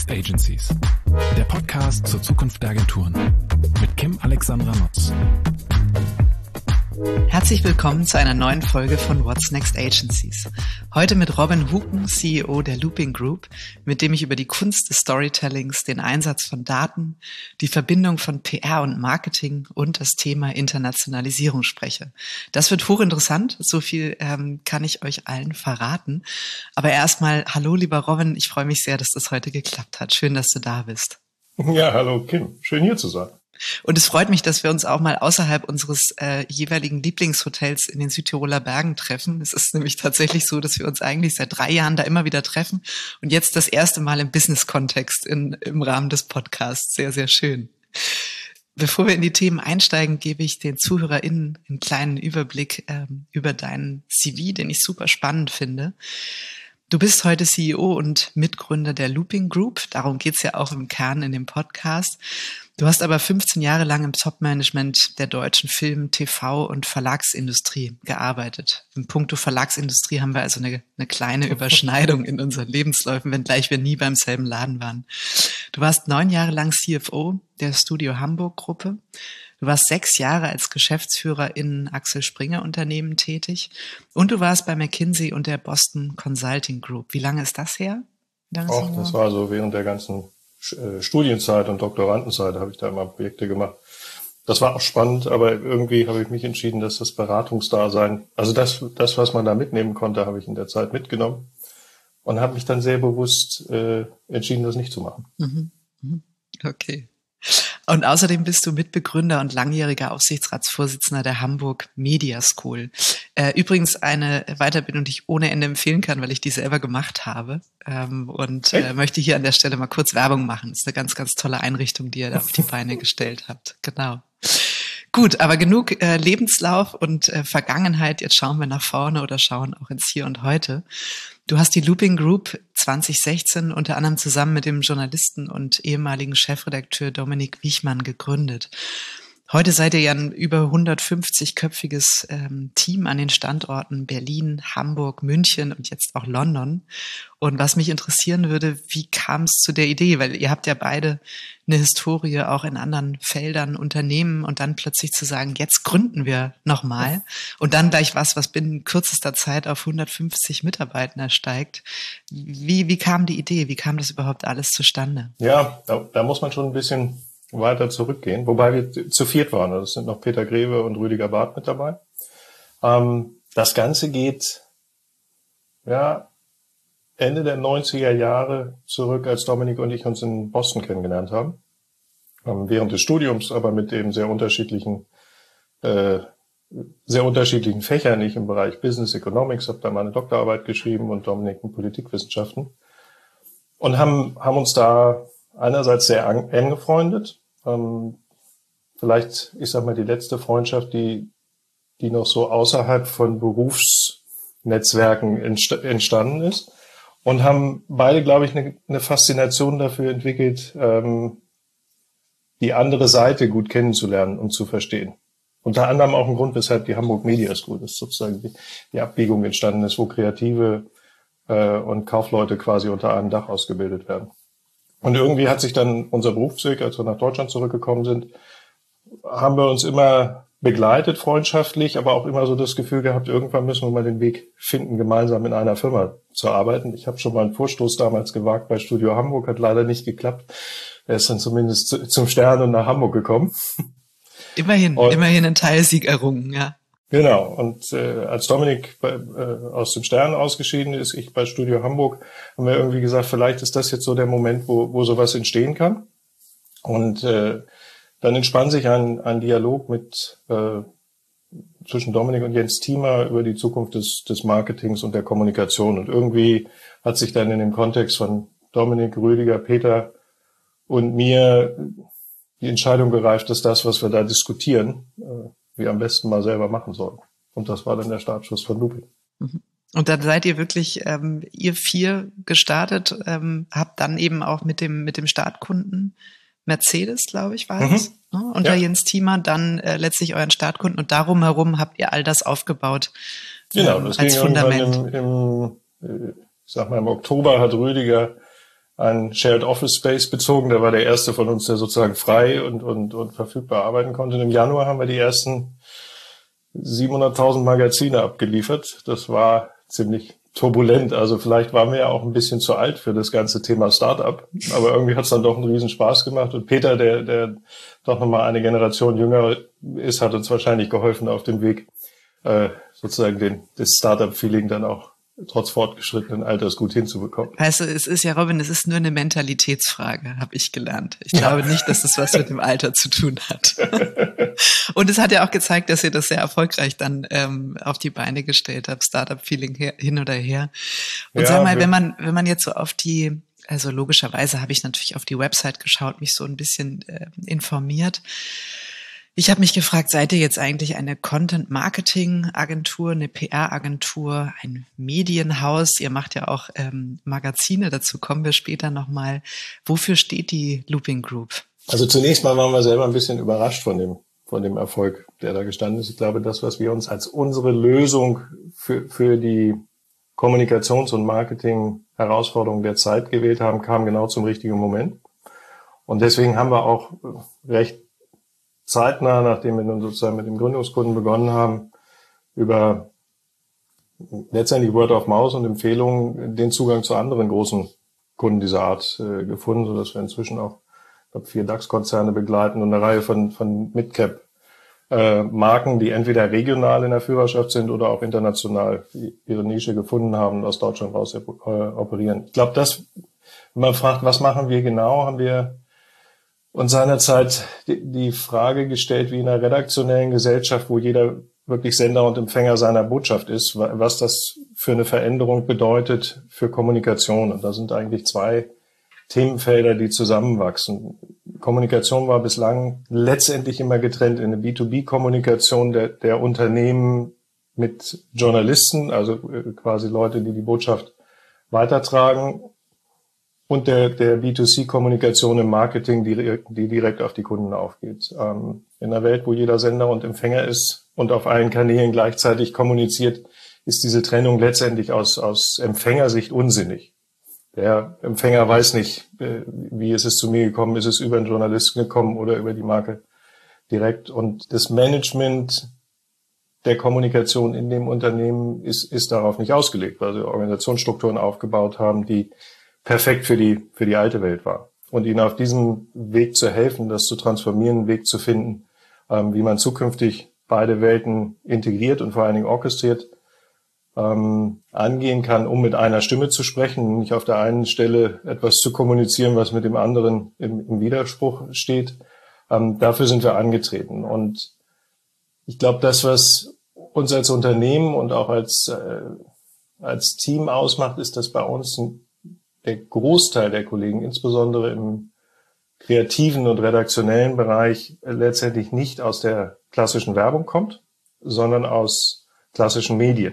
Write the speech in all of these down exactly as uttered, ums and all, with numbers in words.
Next Agencies, der Podcast zur Zukunft der Agenturen mit Kim Alexandra Nutz. Herzlich willkommen zu einer neuen Folge von What's Next Agencies. Heute mit Robin Huken, C E O der Looping Group, mit dem ich über die Kunst des Storytellings, den Einsatz von Daten, die Verbindung von P R und Marketing und das Thema Internationalisierung spreche. Das wird hochinteressant, so viel ähm, kann ich euch allen verraten. Aber erstmal, hallo lieber Robin, ich freue mich sehr, dass das heute geklappt hat. Schön, dass du da bist. Ja, hallo Kim, schön hier zu sein. Und es freut mich, dass wir uns auch mal außerhalb unseres äh, jeweiligen Lieblingshotels in den Südtiroler Bergen treffen. Es ist nämlich tatsächlich so, dass wir uns eigentlich seit drei Jahren da immer wieder treffen und jetzt das erste Mal im Business-Kontext in, im Rahmen des Podcasts. Sehr, sehr schön. Bevor wir in die Themen einsteigen, gebe ich den ZuhörerInnen einen kleinen Überblick ähm, über deinen C V, den ich super spannend finde. Du bist heute C E O und Mitgründer der Looping Group. Darum geht's ja auch im Kern in dem Podcast. Du hast aber fünfzehn Jahre lang im Top-Management der deutschen Film-, T V- und Verlagsindustrie gearbeitet. Im Punkto Verlagsindustrie haben wir also eine, eine kleine Überschneidung in unseren Lebensläufen, wenngleich wir nie beim selben Laden waren. Du warst neun Jahre lang C F O der Studio Hamburg-Gruppe. Du warst sechs Jahre als Geschäftsführer in Axel Springer Unternehmen tätig und du warst bei McKinsey und der Boston Consulting Group. Wie lange ist das her? Ach, das war so während der ganzen Studienzeit und Doktorandenzeit habe ich da immer Projekte gemacht. Das war auch spannend, aber irgendwie habe ich mich entschieden, dass das Beratungsdasein, also das, das, was man da mitnehmen konnte, habe ich in der Zeit mitgenommen und habe mich dann sehr bewusst äh, entschieden, das nicht zu machen. Mhm. Okay. Und außerdem bist du Mitbegründer und langjähriger Aufsichtsratsvorsitzender der Hamburg Media School. Äh, übrigens eine Weiterbildung, die ich ohne Ende empfehlen kann, weil ich die selber gemacht habe. Ähm, und äh, möchte hier an der Stelle mal kurz Werbung machen. Das ist eine ganz, ganz tolle Einrichtung, die ihr da auf die Beine gestellt habt. Genau. Gut, aber genug äh, Lebenslauf und äh, Vergangenheit. Jetzt schauen wir nach vorne oder schauen auch ins Hier und Heute. Du hast die Looping Group zwanzig sechzehn unter anderem zusammen mit dem Journalisten und ehemaligen Chefredakteur Dominik Wichmann gegründet. Heute seid ihr ja ein über hundertfünfzig-köpfiges ähm, Team an den Standorten Berlin, Hamburg, München und jetzt auch London. Und was mich interessieren würde, wie kam es zu der Idee? Weil ihr habt ja beide eine Historie auch in anderen Feldern, Unternehmen und dann plötzlich zu sagen, jetzt gründen wir nochmal und dann gleich was, was binnen kürzester Zeit auf hundertfünfzig Mitarbeiter steigt. Wie, wie kam die Idee? Wie kam das überhaupt alles zustande? Ja, da, da muss man schon ein bisschen weiter zurückgehen, wobei wir zu viert waren. Es sind noch Peter Greve und Rüdiger Barth mit dabei. Ähm, das Ganze geht ja Ende der neunziger Jahre zurück, als Dominik und ich uns in Boston kennengelernt haben. Ähm, während des Studiums, aber mit eben sehr unterschiedlichen äh, sehr unterschiedlichen Fächern. Ich im Bereich Business Economics, habe da meine Doktorarbeit geschrieben und Dominik in Politikwissenschaften. Und haben haben uns da einerseits sehr eng befreundet. Ähm, vielleicht, ich sag mal, die letzte Freundschaft, die die noch so außerhalb von Berufsnetzwerken entst- entstanden ist. Und haben beide, glaube ich, eine, eine Faszination dafür entwickelt, ähm, die andere Seite gut kennenzulernen und zu verstehen. Unter anderem auch ein Grund, weshalb die Hamburg Media School, das ist sozusagen die, die Abbiegung entstanden ist, wo Kreative äh, und Kaufleute quasi unter einem Dach ausgebildet werden. Und irgendwie hat sich dann unser Berufsweg, als wir nach Deutschland zurückgekommen sind, haben wir uns immer begleitet, freundschaftlich, aber auch immer so das Gefühl gehabt, irgendwann müssen wir mal den Weg finden, gemeinsam in einer Firma zu arbeiten. Ich habe schon mal einen Vorstoß damals gewagt bei Studio Hamburg, hat leider nicht geklappt. Er ist dann zumindest zu, zum Stern und nach Hamburg gekommen. Immerhin, und, immerhin ein Teilsieg errungen, ja. Genau, und äh, als Dominik bei, äh, aus dem Stern ausgeschieden ist, ich bei Studio Hamburg, haben wir irgendwie gesagt, vielleicht ist das jetzt so der Moment, wo, wo sowas entstehen kann. Und äh, dann entspann sich ein, ein Dialog mit äh, zwischen Dominik und Jens Thiemer über die Zukunft des, des Marketings und der Kommunikation. Und irgendwie hat sich dann in dem Kontext von Dominik, Rüdiger, Peter und mir die Entscheidung gereift, dass das, was wir da diskutieren, äh, wir am besten mal selber machen sollen. Und das war dann der Startschuss von Looping. Und dann seid ihr wirklich, ähm, ihr vier gestartet, ähm, habt dann eben auch mit dem mit dem Startkunden Mercedes, glaube ich, war es, mhm. ne? Unter ja. Jens Thiemer dann äh, letztlich euren Startkunden und darum herum habt ihr all das aufgebaut. Genau, das ähm, als ging Fundament. Im, im, ich sag mal, im Oktober hat Rüdiger einen Shared Office Space bezogen. Der war der erste von uns, der sozusagen frei und, und, und verfügbar arbeiten konnte. Und im Januar haben wir die ersten siebenhunderttausend Magazine abgeliefert. Das war ziemlich turbulent. Also vielleicht waren wir ja auch ein bisschen zu alt für das ganze Thema Startup. Aber irgendwie hat es dann doch einen riesen Spaß gemacht. Und Peter, der, der doch nochmal eine Generation jünger ist, hat uns wahrscheinlich geholfen auf dem Weg, äh, sozusagen den, das Startup-Feeling dann auch trotz fortgeschrittenen Alters gut hinzubekommen. Weißt du, es ist ja, Robin, es ist nur eine Mentalitätsfrage, habe ich gelernt. Ich glaube nicht, dass das was mit dem Alter zu tun hat. Und es hat ja auch gezeigt, dass ihr das sehr erfolgreich dann ähm, auf die Beine gestellt habt, Startup-Feeling her, hin oder her. Und ja, sag mal, wenn man wenn man jetzt so auf die, also logischerweise habe ich natürlich auf die Website geschaut, mich so ein bisschen äh, informiert. Ich habe mich gefragt, seid ihr jetzt eigentlich eine Content-Marketing-Agentur, eine P R-Agentur, ein Medienhaus? Ihr macht ja auch ähm, Magazine, dazu kommen wir später nochmal. Wofür steht die Looping Group? Also zunächst mal waren wir selber ein bisschen überrascht von dem, von dem Erfolg, der da gestanden ist. Ich glaube, das, was wir uns als unsere Lösung für, für die Kommunikations- und Marketing-Herausforderungen der Zeit gewählt haben, kam genau zum richtigen Moment. Und deswegen haben wir auch recht zeitnah, nachdem wir nun sozusagen mit dem Gründungskunden begonnen haben, über letztendlich Word of Mouth und Empfehlungen den Zugang zu anderen großen Kunden dieser Art äh, gefunden, sodass wir inzwischen auch, ich glaube, vier DAX-Konzerne begleiten und eine Reihe von, von Mid-Cap äh, Marken, die entweder regional in der Führerschaft sind oder auch international ihre Nische gefunden haben und aus Deutschland raus äh, operieren. Ich glaube, das, wenn man fragt, was machen wir genau, haben wir und seinerzeit die Frage gestellt, wie in einer redaktionellen Gesellschaft, wo jeder wirklich Sender und Empfänger seiner Botschaft ist, was das für eine Veränderung bedeutet für Kommunikation. Und da sind eigentlich zwei Themenfelder, die zusammenwachsen. Kommunikation war bislang letztendlich immer getrennt in eine B zwei B-Kommunikation der, der Unternehmen mit Journalisten, also quasi Leute, die die Botschaft weitertragen, und der, der B zwei C-Kommunikation im Marketing, die, die direkt auf die Kunden aufgeht. Ähm, in einer Welt, wo jeder Sender und Empfänger ist und auf allen Kanälen gleichzeitig kommuniziert, ist diese Trennung letztendlich aus, aus Empfängersicht unsinnig. Der Empfänger weiß nicht, äh, wie ist es zu mir gekommen, ist es über einen Journalisten gekommen oder über die Marke direkt. Und das Management der Kommunikation in dem Unternehmen ist, ist darauf nicht ausgelegt, weil sie Organisationsstrukturen aufgebaut haben, die perfekt für die, für die alte Welt war. Und ihnen auf diesem Weg zu helfen, das zu transformieren, einen Weg zu finden, ähm, wie man zukünftig beide Welten integriert und vor allen Dingen orchestriert, ähm, angehen kann, um mit einer Stimme zu sprechen, nicht auf der einen Stelle etwas zu kommunizieren, was mit dem anderen im, im Widerspruch steht. Ähm, dafür sind wir angetreten. Und ich glaube, das, was uns als Unternehmen und auch als, äh, als Team ausmacht, ist, dass bei uns ein der Großteil der Kollegen, insbesondere im kreativen und redaktionellen Bereich, letztendlich nicht aus der klassischen Werbung kommt, sondern aus klassischen Medien.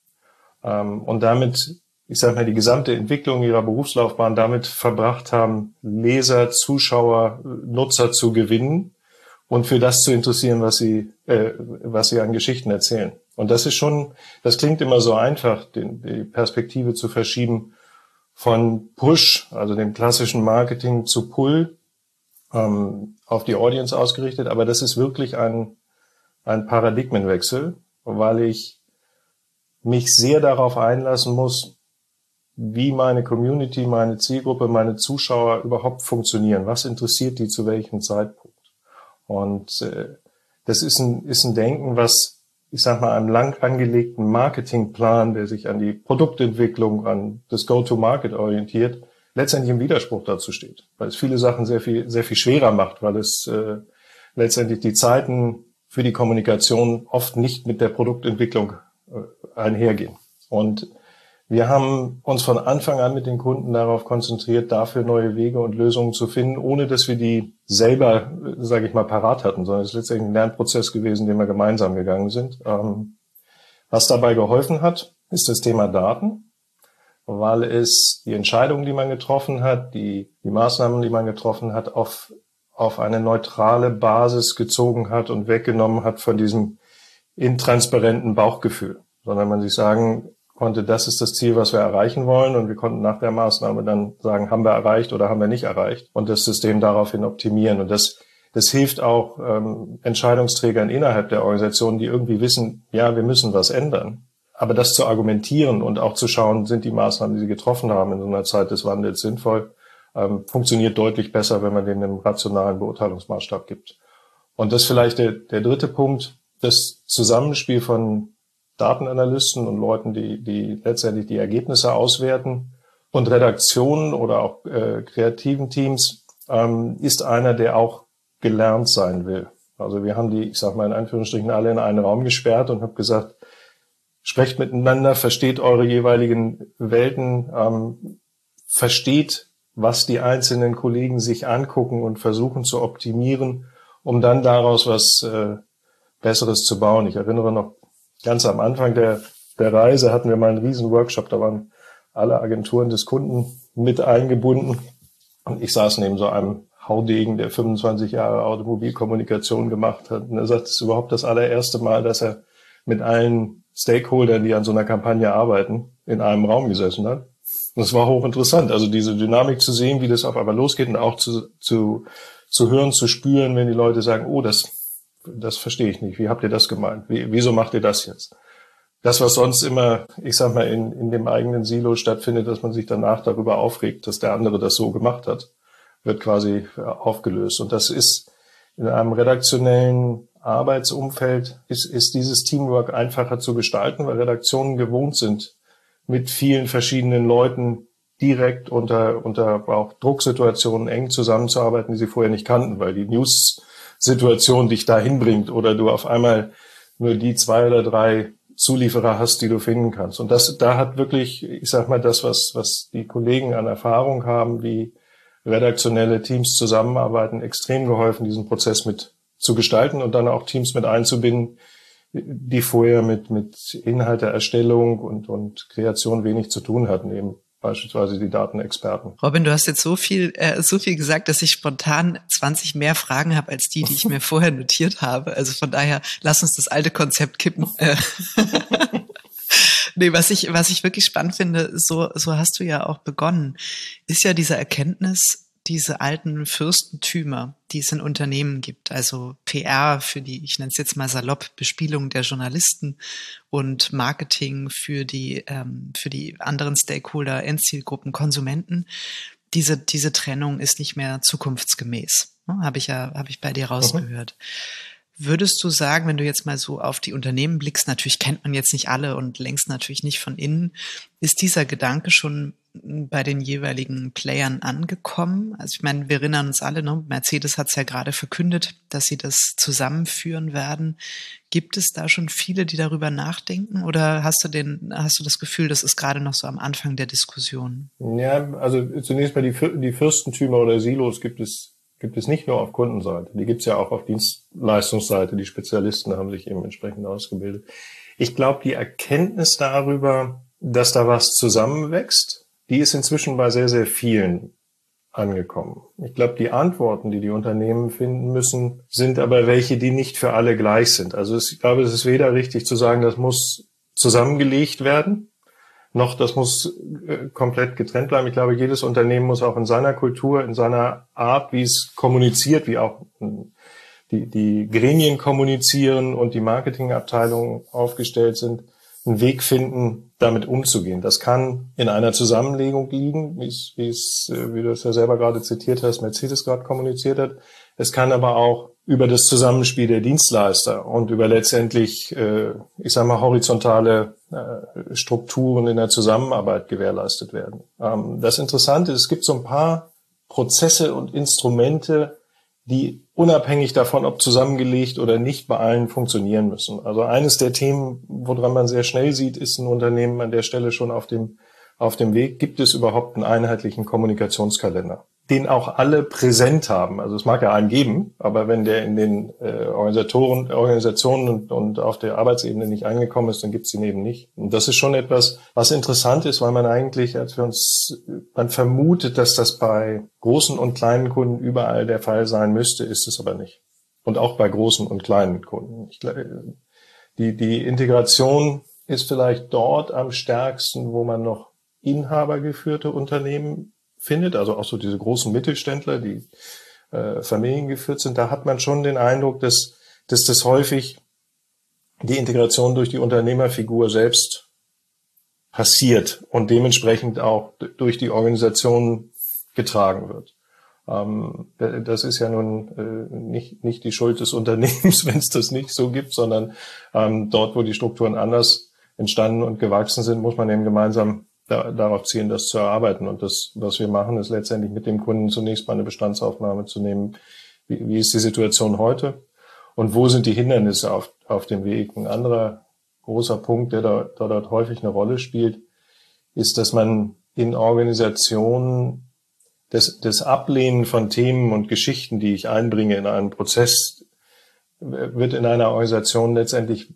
Und damit, ich sage mal, die gesamte Entwicklung ihrer Berufslaufbahn damit verbracht haben, Leser, Zuschauer, Nutzer zu gewinnen und für das zu interessieren, was sie, äh, was sie an Geschichten erzählen. Und das ist schon, das klingt immer so einfach, den, die Perspektive zu verschieben, von Push, also dem klassischen Marketing, zu Pull, ähm, auf die Audience ausgerichtet. Aber das ist wirklich ein, ein Paradigmenwechsel, weil ich mich sehr darauf einlassen muss, wie meine Community, meine Zielgruppe, meine Zuschauer überhaupt funktionieren. Was interessiert die zu welchem Zeitpunkt? Und äh, das ist ein, ist ein Denken, was, ich sag mal, einem lang angelegten Marketingplan, der sich an die Produktentwicklung, an das Go-to-Market orientiert, letztendlich im Widerspruch dazu steht, weil es viele Sachen sehr viel, sehr viel schwerer macht, weil es äh, letztendlich die Zeiten für die Kommunikation oft nicht mit der Produktentwicklung äh, einhergehen. Und wir haben uns von Anfang an mit den Kunden darauf konzentriert, dafür neue Wege und Lösungen zu finden, ohne dass wir die selber, sage ich mal, parat hatten, sondern es ist letztendlich ein Lernprozess gewesen, den wir gemeinsam gegangen sind. Ähm, was dabei geholfen hat, ist das Thema Daten, weil es die Entscheidungen, die man getroffen hat, die, die Maßnahmen, die man getroffen hat, auf, auf eine neutrale Basis gezogen hat und weggenommen hat von diesem intransparenten Bauchgefühl, sondern man sich sagen konnte, das ist das Ziel, was wir erreichen wollen. Und wir konnten nach der Maßnahme dann sagen, haben wir erreicht oder haben wir nicht erreicht und das System daraufhin optimieren. Und das, das hilft auch ähm, Entscheidungsträgern innerhalb der Organisation, die irgendwie wissen, ja, wir müssen was ändern. Aber das zu argumentieren und auch zu schauen, sind die Maßnahmen, die sie getroffen haben, in so einer Zeit des Wandels sinnvoll, ähm, funktioniert deutlich besser, wenn man denen einen rationalen Beurteilungsmaßstab gibt. Und das ist vielleicht der, der dritte Punkt, das Zusammenspiel von Datenanalysten und Leuten, die, die letztendlich die Ergebnisse auswerten und Redaktionen oder auch äh, kreativen Teams, ähm, ist einer, der auch gelernt sein will. Also wir haben die, ich sag mal in Anführungsstrichen, alle in einen Raum gesperrt und habe gesagt, sprecht miteinander, versteht eure jeweiligen Welten, ähm, versteht, was die einzelnen Kollegen sich angucken und versuchen zu optimieren, um dann daraus was äh, Besseres zu bauen. Ich erinnere noch, ganz am Anfang der, der Reise hatten wir mal einen riesen Workshop, da waren alle Agenturen des Kunden mit eingebunden und ich saß neben so einem Haudegen, der fünfundzwanzig Jahre Automobilkommunikation gemacht hat. Und er sagt, es ist überhaupt das allererste Mal, dass er mit allen Stakeholdern, die an so einer Kampagne arbeiten, in einem Raum gesessen hat. Und es war hochinteressant, also diese Dynamik zu sehen, wie das auf einmal losgeht und auch zu, zu, zu hören, zu spüren, wenn die Leute sagen, oh, das, das verstehe ich nicht. Wie habt ihr das gemeint? Wie, wieso macht ihr das jetzt? Das, was sonst immer, ich sag mal, in, in dem eigenen Silo stattfindet, dass man sich danach darüber aufregt, dass der andere das so gemacht hat, wird quasi aufgelöst. Und das ist in einem redaktionellen Arbeitsumfeld, ist, ist dieses Teamwork einfacher zu gestalten, weil Redaktionen gewohnt sind, mit vielen verschiedenen Leuten direkt unter, unter auch Drucksituationen eng zusammenzuarbeiten, die sie vorher nicht kannten, weil die News-Situation dich dahin bringt oder du auf einmal nur die zwei oder drei Zulieferer hast, die du finden kannst. Und das, da hat wirklich, ich sag mal, das, was, was die Kollegen an Erfahrung haben, wie redaktionelle Teams zusammenarbeiten, extrem geholfen, diesen Prozess mit zu gestalten und dann auch Teams mit einzubinden, die vorher mit, mit Inhalteerstellung und, und Kreation wenig zu tun hatten, eben beispielsweise die Datenexperten. Robin, du hast jetzt so viel, äh, so viel gesagt, dass ich spontan zwanzig mehr Fragen habe als die, die ich mir vorher notiert habe. Also von daher, lass uns das alte Konzept kippen. Nee, was ich, was ich wirklich spannend finde, so, so hast du ja auch begonnen, ist ja diese Erkenntnis, diese alten Fürstentümer, die es in Unternehmen gibt, also P R für die, ich nenne es jetzt mal salopp, Bespielung der Journalisten und Marketing für die, ähm, für die anderen Stakeholder, Endzielgruppen, Konsumenten. Diese, diese Trennung ist nicht mehr zukunftsgemäß. Ne? Habe ich ja, habe ich bei dir rausgehört. Mhm. Würdest du sagen, wenn du jetzt mal so auf die Unternehmen blickst, natürlich kennt man jetzt nicht alle und längst natürlich nicht von innen, ist dieser Gedanke schon bei den jeweiligen Playern angekommen? Also ich meine, wir erinnern uns alle, ne? Mercedes hat es ja gerade verkündet, dass sie das zusammenführen werden. Gibt es da schon viele, die darüber nachdenken? Oder hast du den, hast du das Gefühl, das ist gerade noch so am Anfang der Diskussion? Ja, also zunächst mal die, die Fürstentümer oder Silos gibt es gibt es nicht nur auf Kundenseite, die gibt es ja auch auf Dienstleistungsseite. Die Spezialisten haben sich eben entsprechend ausgebildet. Ich glaube, die Erkenntnis darüber, dass da was zusammenwächst, die ist inzwischen bei sehr, sehr vielen angekommen. Ich glaube, die Antworten, die die Unternehmen finden müssen, sind aber welche, die nicht für alle gleich sind. Also ich glaube, es ist weder richtig zu sagen, das muss zusammengelegt werden, noch das muss äh, komplett getrennt bleiben. Ich glaube, jedes Unternehmen muss auch in seiner Kultur, in seiner Art, wie es kommuniziert, wie auch die, die Gremien kommunizieren und die Marketingabteilungen aufgestellt sind, einen Weg finden, damit umzugehen. Das kann in einer Zusammenlegung liegen, wie es, wie es, wie du es ja selber gerade zitiert hast, Mercedes gerade kommuniziert hat. Es kann aber auch über das Zusammenspiel der Dienstleister und über letztendlich, äh, ich sage mal, horizontale äh, Strukturen in der Zusammenarbeit gewährleistet werden. Ähm, das Interessante ist, es gibt so ein paar Prozesse und Instrumente, die unabhängig davon, ob zusammengelegt oder nicht, bei allen funktionieren müssen. Also eines der Themen, woran man sehr schnell sieht, ist ein Unternehmen an der Stelle schon auf dem, auf dem Weg. Gibt es überhaupt einen einheitlichen Kommunikationskalender, den auch alle präsent haben? Also es mag ja einen geben, aber wenn der in den äh, Organisatoren, Organisationen und, und auf der Arbeitsebene nicht angekommen ist, dann gibt es ihn eben nicht. Und das ist schon etwas, was interessant ist, weil man eigentlich, als wir uns, man vermutet, dass das bei großen und kleinen Kunden überall der Fall sein müsste, ist es aber nicht. Und auch bei großen und kleinen Kunden. Ich glaube, die, die Integration ist vielleicht dort am stärksten, wo man noch inhabergeführte Unternehmen findet, also auch so diese großen Mittelständler, die äh, familiengeführt sind. Da hat man schon den Eindruck, dass, dass das häufig die Integration durch die Unternehmerfigur selbst passiert und dementsprechend auch durch die Organisation getragen wird. Ähm, das ist ja nun äh, nicht, nicht die Schuld des Unternehmens, wenn es das nicht so gibt, sondern ähm, dort, wo die Strukturen anders entstanden und gewachsen sind, muss man eben gemeinsam da, darauf zielen, das zu erarbeiten. Und das, was wir machen, ist letztendlich mit dem Kunden zunächst mal eine Bestandsaufnahme zu nehmen. Wie, wie ist die Situation heute? Und wo sind die Hindernisse auf, auf dem Weg? Ein anderer großer Punkt, der da, da dort häufig eine Rolle spielt, ist, dass man in Organisationen das, das Ablehnen von Themen und Geschichten, die ich einbringe in einen Prozess, wird in einer Organisation letztendlich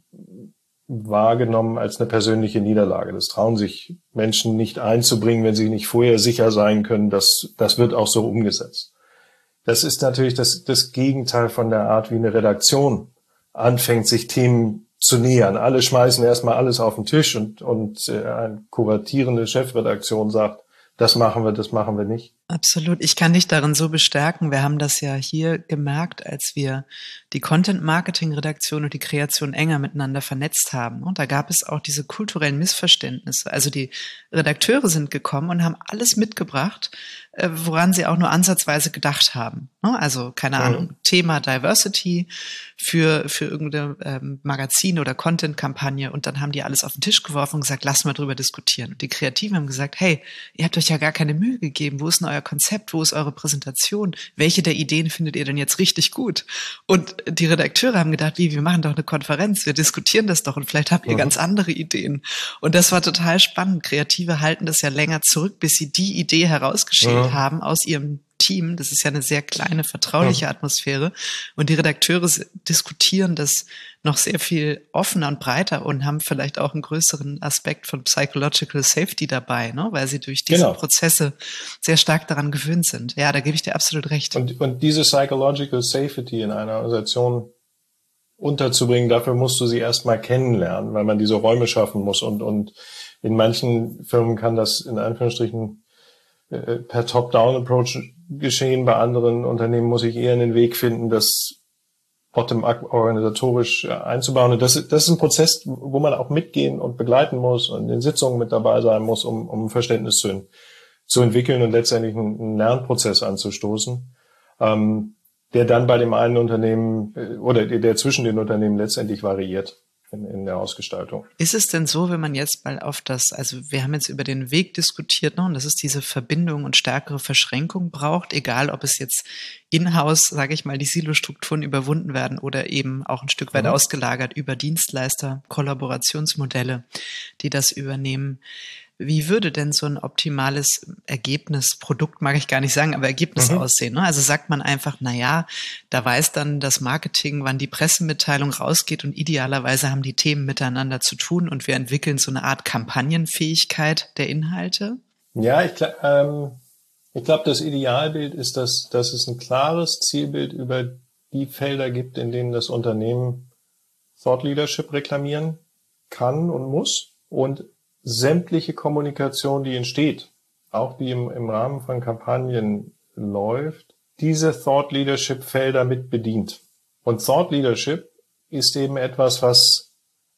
wahrgenommen als eine persönliche Niederlage. Das trauen sich Menschen nicht einzubringen, wenn sie nicht vorher sicher sein können, dass das wird auch so umgesetzt. Das ist natürlich das, das Gegenteil von der Art, wie eine Redaktion anfängt, sich Themen zu nähern. Alle schmeißen erstmal alles auf den Tisch und, und äh, eine kuratierende Chefredaktion sagt, das machen wir, das machen wir nicht. Absolut. Ich kann dich darin so bestärken. Wir haben das ja hier gemerkt, als wir die Content-Marketing-Redaktion und die Kreation enger miteinander vernetzt haben. Und da gab es auch diese kulturellen Missverständnisse. Also die Redakteure sind gekommen und haben alles mitgebracht, woran sie auch nur ansatzweise gedacht haben. Also, keine mhm. Ahnung, Thema Diversity für, für irgendeine ähm, Magazin- oder Content-Kampagne. Und dann haben die alles auf den Tisch geworfen und gesagt, lass mal drüber diskutieren. Und die Kreativen haben gesagt, hey, ihr habt euch ja gar keine Mühe gegeben. Wo ist denn euer Konzept? Wo ist eure Präsentation? Welche der Ideen findet ihr denn jetzt richtig gut? Und die Redakteure haben gedacht, wie, wir machen doch eine Konferenz, wir diskutieren das doch und vielleicht habt ihr mhm. ganz andere Ideen. Und das war total spannend. Kreative halten das ja länger zurück, bis sie die Idee herausgeschält mhm. haben aus ihrem Team. Das ist ja eine sehr kleine, vertrauliche mhm. Atmosphäre. Und die Redakteure diskutieren das noch sehr viel offener und breiter und haben vielleicht auch einen größeren Aspekt von Psychological Safety dabei, ne? Weil sie durch diese genau. Prozesse sehr stark daran gewöhnt sind. Ja, da gebe ich dir absolut recht. Und, und diese Psychological Safety in einer Organisation unterzubringen, dafür musst du sie erstmal kennenlernen, weil man diese Räume schaffen muss. Und, und in manchen Firmen kann das in Anführungsstrichen äh, per Top-Down-Approach geschehen. Bei anderen Unternehmen muss ich eher einen Weg finden, das bottom-up organisatorisch einzubauen. Und das, das ist ein Prozess, wo man auch mitgehen und begleiten muss und in den Sitzungen mit dabei sein muss, um, um Verständnis zu, zu entwickeln und letztendlich einen, einen Lernprozess anzustoßen, ähm, der dann bei dem einen Unternehmen oder der zwischen den Unternehmen letztendlich variiert in, in der Ausgestaltung. Ist es denn so, wenn man jetzt mal auf das, also wir haben jetzt über den Weg diskutiert, ne, und dass es diese Verbindung und stärkere Verschränkung braucht, egal ob es jetzt in-house, sage ich mal, die Silostrukturen überwunden werden oder eben auch ein Stück weit mhm. ausgelagert über Dienstleister, Kollaborationsmodelle, die das übernehmen. Wie würde denn so ein optimales Ergebnis, Produkt mag ich gar nicht sagen, aber Ergebnis mhm. aussehen? Ne? Also sagt man einfach, na ja, da weiß dann das Marketing, wann die Pressemitteilung rausgeht und idealerweise haben die Themen miteinander zu tun und wir entwickeln so eine Art Kampagnenfähigkeit der Inhalte? Ja, ich, ähm, ich glaube, das Idealbild ist, dass, dass es ein klares Zielbild über die Felder gibt, in denen das Unternehmen Thought Leadership reklamieren kann und muss und sämtliche Kommunikation, die entsteht, auch die im, im Rahmen von Kampagnen läuft, diese Thought Leadership Felder mit bedient. Und Thought Leadership ist eben etwas, was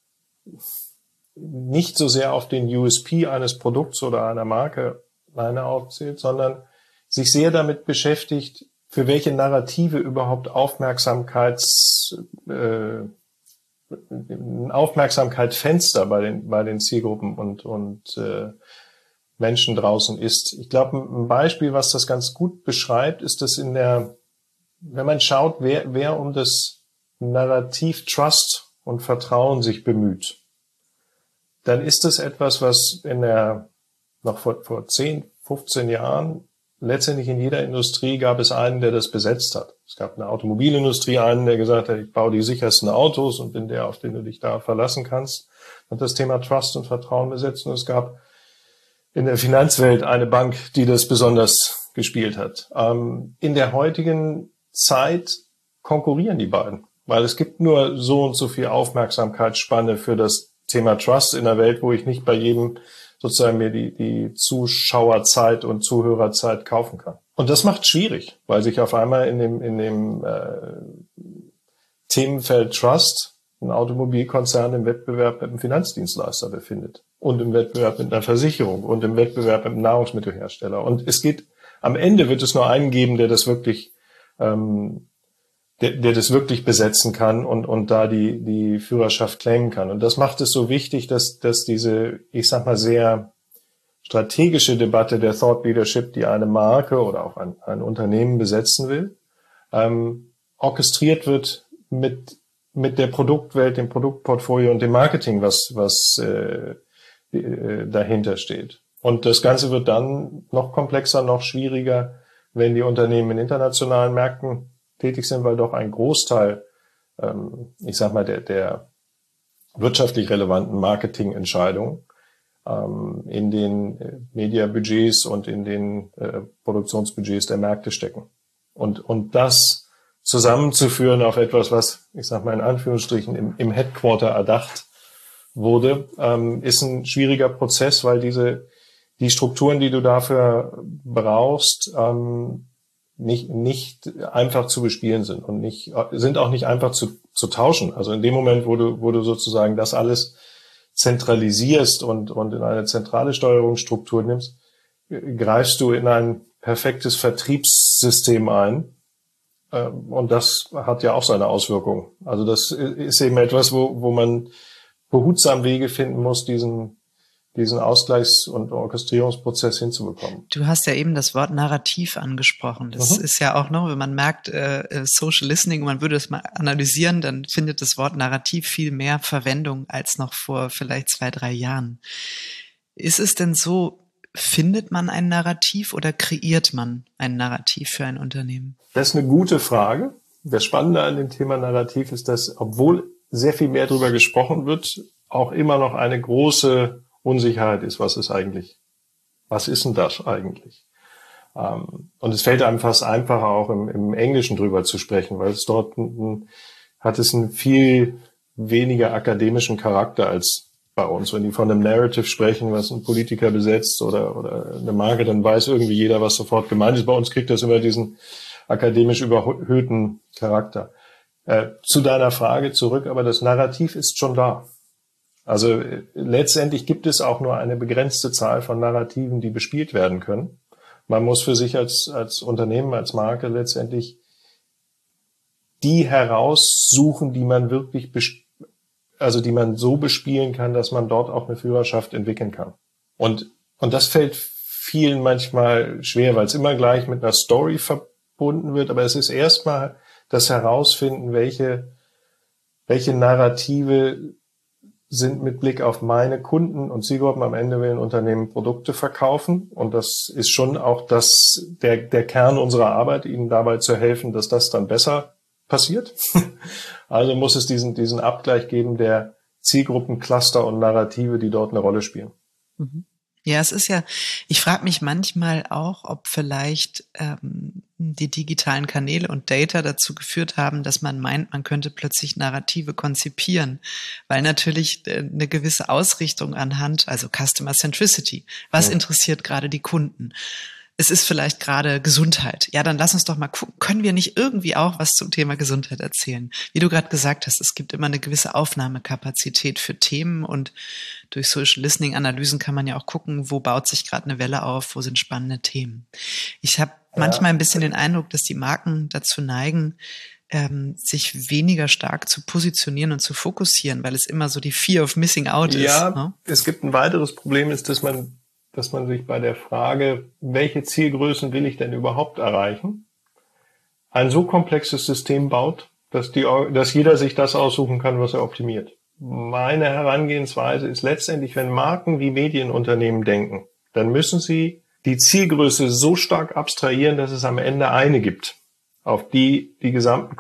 nicht so sehr auf den U S P eines Produkts oder einer Marke alleine aufzählt, sondern sich sehr damit beschäftigt, für welche Narrative überhaupt Aufmerksamkeits, äh, ein Aufmerksamkeitsfenster bei den bei den Zielgruppen und und äh, Menschen draußen ist. Ich glaube, ein Beispiel, was das ganz gut beschreibt, ist, dass in der, wenn man schaut, wer wer um das Narrativ Trust und Vertrauen sich bemüht, dann ist das etwas, was in der noch vor vor zehn, fünfzehn Jahren letztendlich in jeder Industrie gab es einen, der das besetzt hat. Es gab in der Automobilindustrie einen, der gesagt hat, ich baue die sichersten Autos und bin der, auf den du dich da verlassen kannst. Und das Thema Trust und Vertrauen besetzt. Und es gab in der Finanzwelt eine Bank, die das besonders gespielt hat. Ähm, in der heutigen Zeit konkurrieren die beiden, weil es gibt nur so und so viel Aufmerksamkeitsspanne für das Thema Trust in einer Welt, wo ich nicht bei jedem sozusagen mir die, die Zuschauerzeit und Zuhörerzeit kaufen kann. Und das macht schwierig, weil sich auf einmal in dem, in dem äh, Themenfeld Trust ein Automobilkonzern im Wettbewerb mit einem Finanzdienstleister befindet und im Wettbewerb mit einer Versicherung und im Wettbewerb mit einem Nahrungsmittelhersteller. Und es geht, am Ende wird es nur einen geben, der das wirklich ähm, Der, der das wirklich besetzen kann und, und da die, die Führerschaft claimen kann. Und das macht es so wichtig, dass, dass diese, ich sag mal, sehr strategische Debatte der Thought Leadership, die eine Marke oder auch ein, ein Unternehmen besetzen will, ähm, orchestriert wird mit, mit der Produktwelt, dem Produktportfolio und dem Marketing, was, was äh, äh, dahinter steht. Und das Ganze wird dann noch komplexer, noch schwieriger, wenn die Unternehmen in internationalen Märkten tätig sind, weil doch ein Großteil, ähm, ich sag mal, der, der wirtschaftlich relevanten Marketingentscheidungen ähm, in den äh, Mediabudgets und in den äh, Produktionsbudgets der Märkte stecken. Und, und das zusammenzuführen auf etwas, was, ich sag mal in Anführungsstrichen, im, im Headquarter erdacht wurde, ähm, ist ein schwieriger Prozess, weil diese, die Strukturen, die du dafür brauchst, ähm, nicht nicht einfach zu bespielen sind und nicht sind auch nicht einfach zu zu tauschen. Also in dem Moment, wo du wo du sozusagen das alles zentralisierst und und in eine zentrale Steuerungsstruktur nimmst, greifst du in ein perfektes Vertriebssystem ein. Und das hat ja auch seine Auswirkungen. Also das ist eben etwas, wo wo man behutsam Wege finden muss, diesen diesen Ausgleichs- und Orchestrierungsprozess hinzubekommen. Du hast ja eben das Wort Narrativ angesprochen. Das mhm. ist ja auch noch, wenn man merkt, äh, Social Listening, und man würde es mal analysieren, dann findet das Wort Narrativ viel mehr Verwendung als noch vor vielleicht zwei, drei Jahren. Ist es denn so, findet man ein Narrativ oder kreiert man ein Narrativ für ein Unternehmen? Das ist eine gute Frage. Das Spannende an dem Thema Narrativ ist, dass, obwohl sehr viel mehr darüber gesprochen wird, auch immer noch eine große Unsicherheit ist, was ist eigentlich, was ist denn das eigentlich? Ähm, und es fällt einem fast einfacher, auch im, im Englischen drüber zu sprechen, weil es dort ein, hat es einen viel weniger akademischen Charakter als bei uns. Wenn die von einem Narrative sprechen, was ein Politiker besetzt oder, oder eine Marke, dann weiß irgendwie jeder, was sofort gemeint ist. Bei uns kriegt das immer diesen akademisch überhöhten Charakter. Äh, zu deiner Frage zurück, aber das Narrativ ist schon da. Also letztendlich gibt es auch nur eine begrenzte Zahl von Narrativen, die bespielt werden können. Man muss für sich als, als Unternehmen, als Marke letztendlich die heraussuchen, die man wirklich, also die man so bespielen kann, dass man dort auch eine Führerschaft entwickeln kann. Und, und das fällt vielen manchmal schwer, weil es immer gleich mit einer Story verbunden wird. Aber es ist erstmal das Herausfinden, welche, welche Narrative sind mit Blick auf meine Kunden und Zielgruppen. Am Ende will ein Unternehmen Produkte verkaufen. Und das ist schon auch das, der, der Kern unserer Arbeit, ihnen dabei zu helfen, dass das dann besser passiert. Also muss es diesen, diesen Abgleich geben der Zielgruppen, Cluster und Narrative, die dort eine Rolle spielen. Mhm. Ja, es ist ja, ich frage mich manchmal auch, ob vielleicht ähm, die digitalen Kanäle und Data dazu geführt haben, dass man meint, man könnte plötzlich Narrative konzipieren, weil natürlich äh, eine gewisse Ausrichtung anhand, also Customer Centricity, was ja. interessiert gerade die Kunden? Es ist vielleicht gerade Gesundheit. Ja, dann lass uns doch mal gucken, können wir nicht irgendwie auch was zum Thema Gesundheit erzählen? Wie du gerade gesagt hast, es gibt immer eine gewisse Aufnahmekapazität für Themen und durch Social Listening Analysen kann man ja auch gucken, wo baut sich gerade eine Welle auf, wo sind spannende Themen. Ich habe ja. manchmal ein bisschen den Eindruck, dass die Marken dazu neigen, ähm, sich weniger stark zu positionieren und zu fokussieren, weil es immer so die Fear of Missing Out ist. Ja, ne? Es gibt ein weiteres Problem, ist, dass man dass man sich bei der Frage, welche Zielgrößen will ich denn überhaupt erreichen, ein so komplexes System baut, dass, die, dass jeder sich das aussuchen kann, was er optimiert. Meine Herangehensweise ist letztendlich, wenn Marken wie Medienunternehmen denken, dann müssen sie die Zielgröße so stark abstrahieren, dass es am Ende eine gibt, auf die die gesamten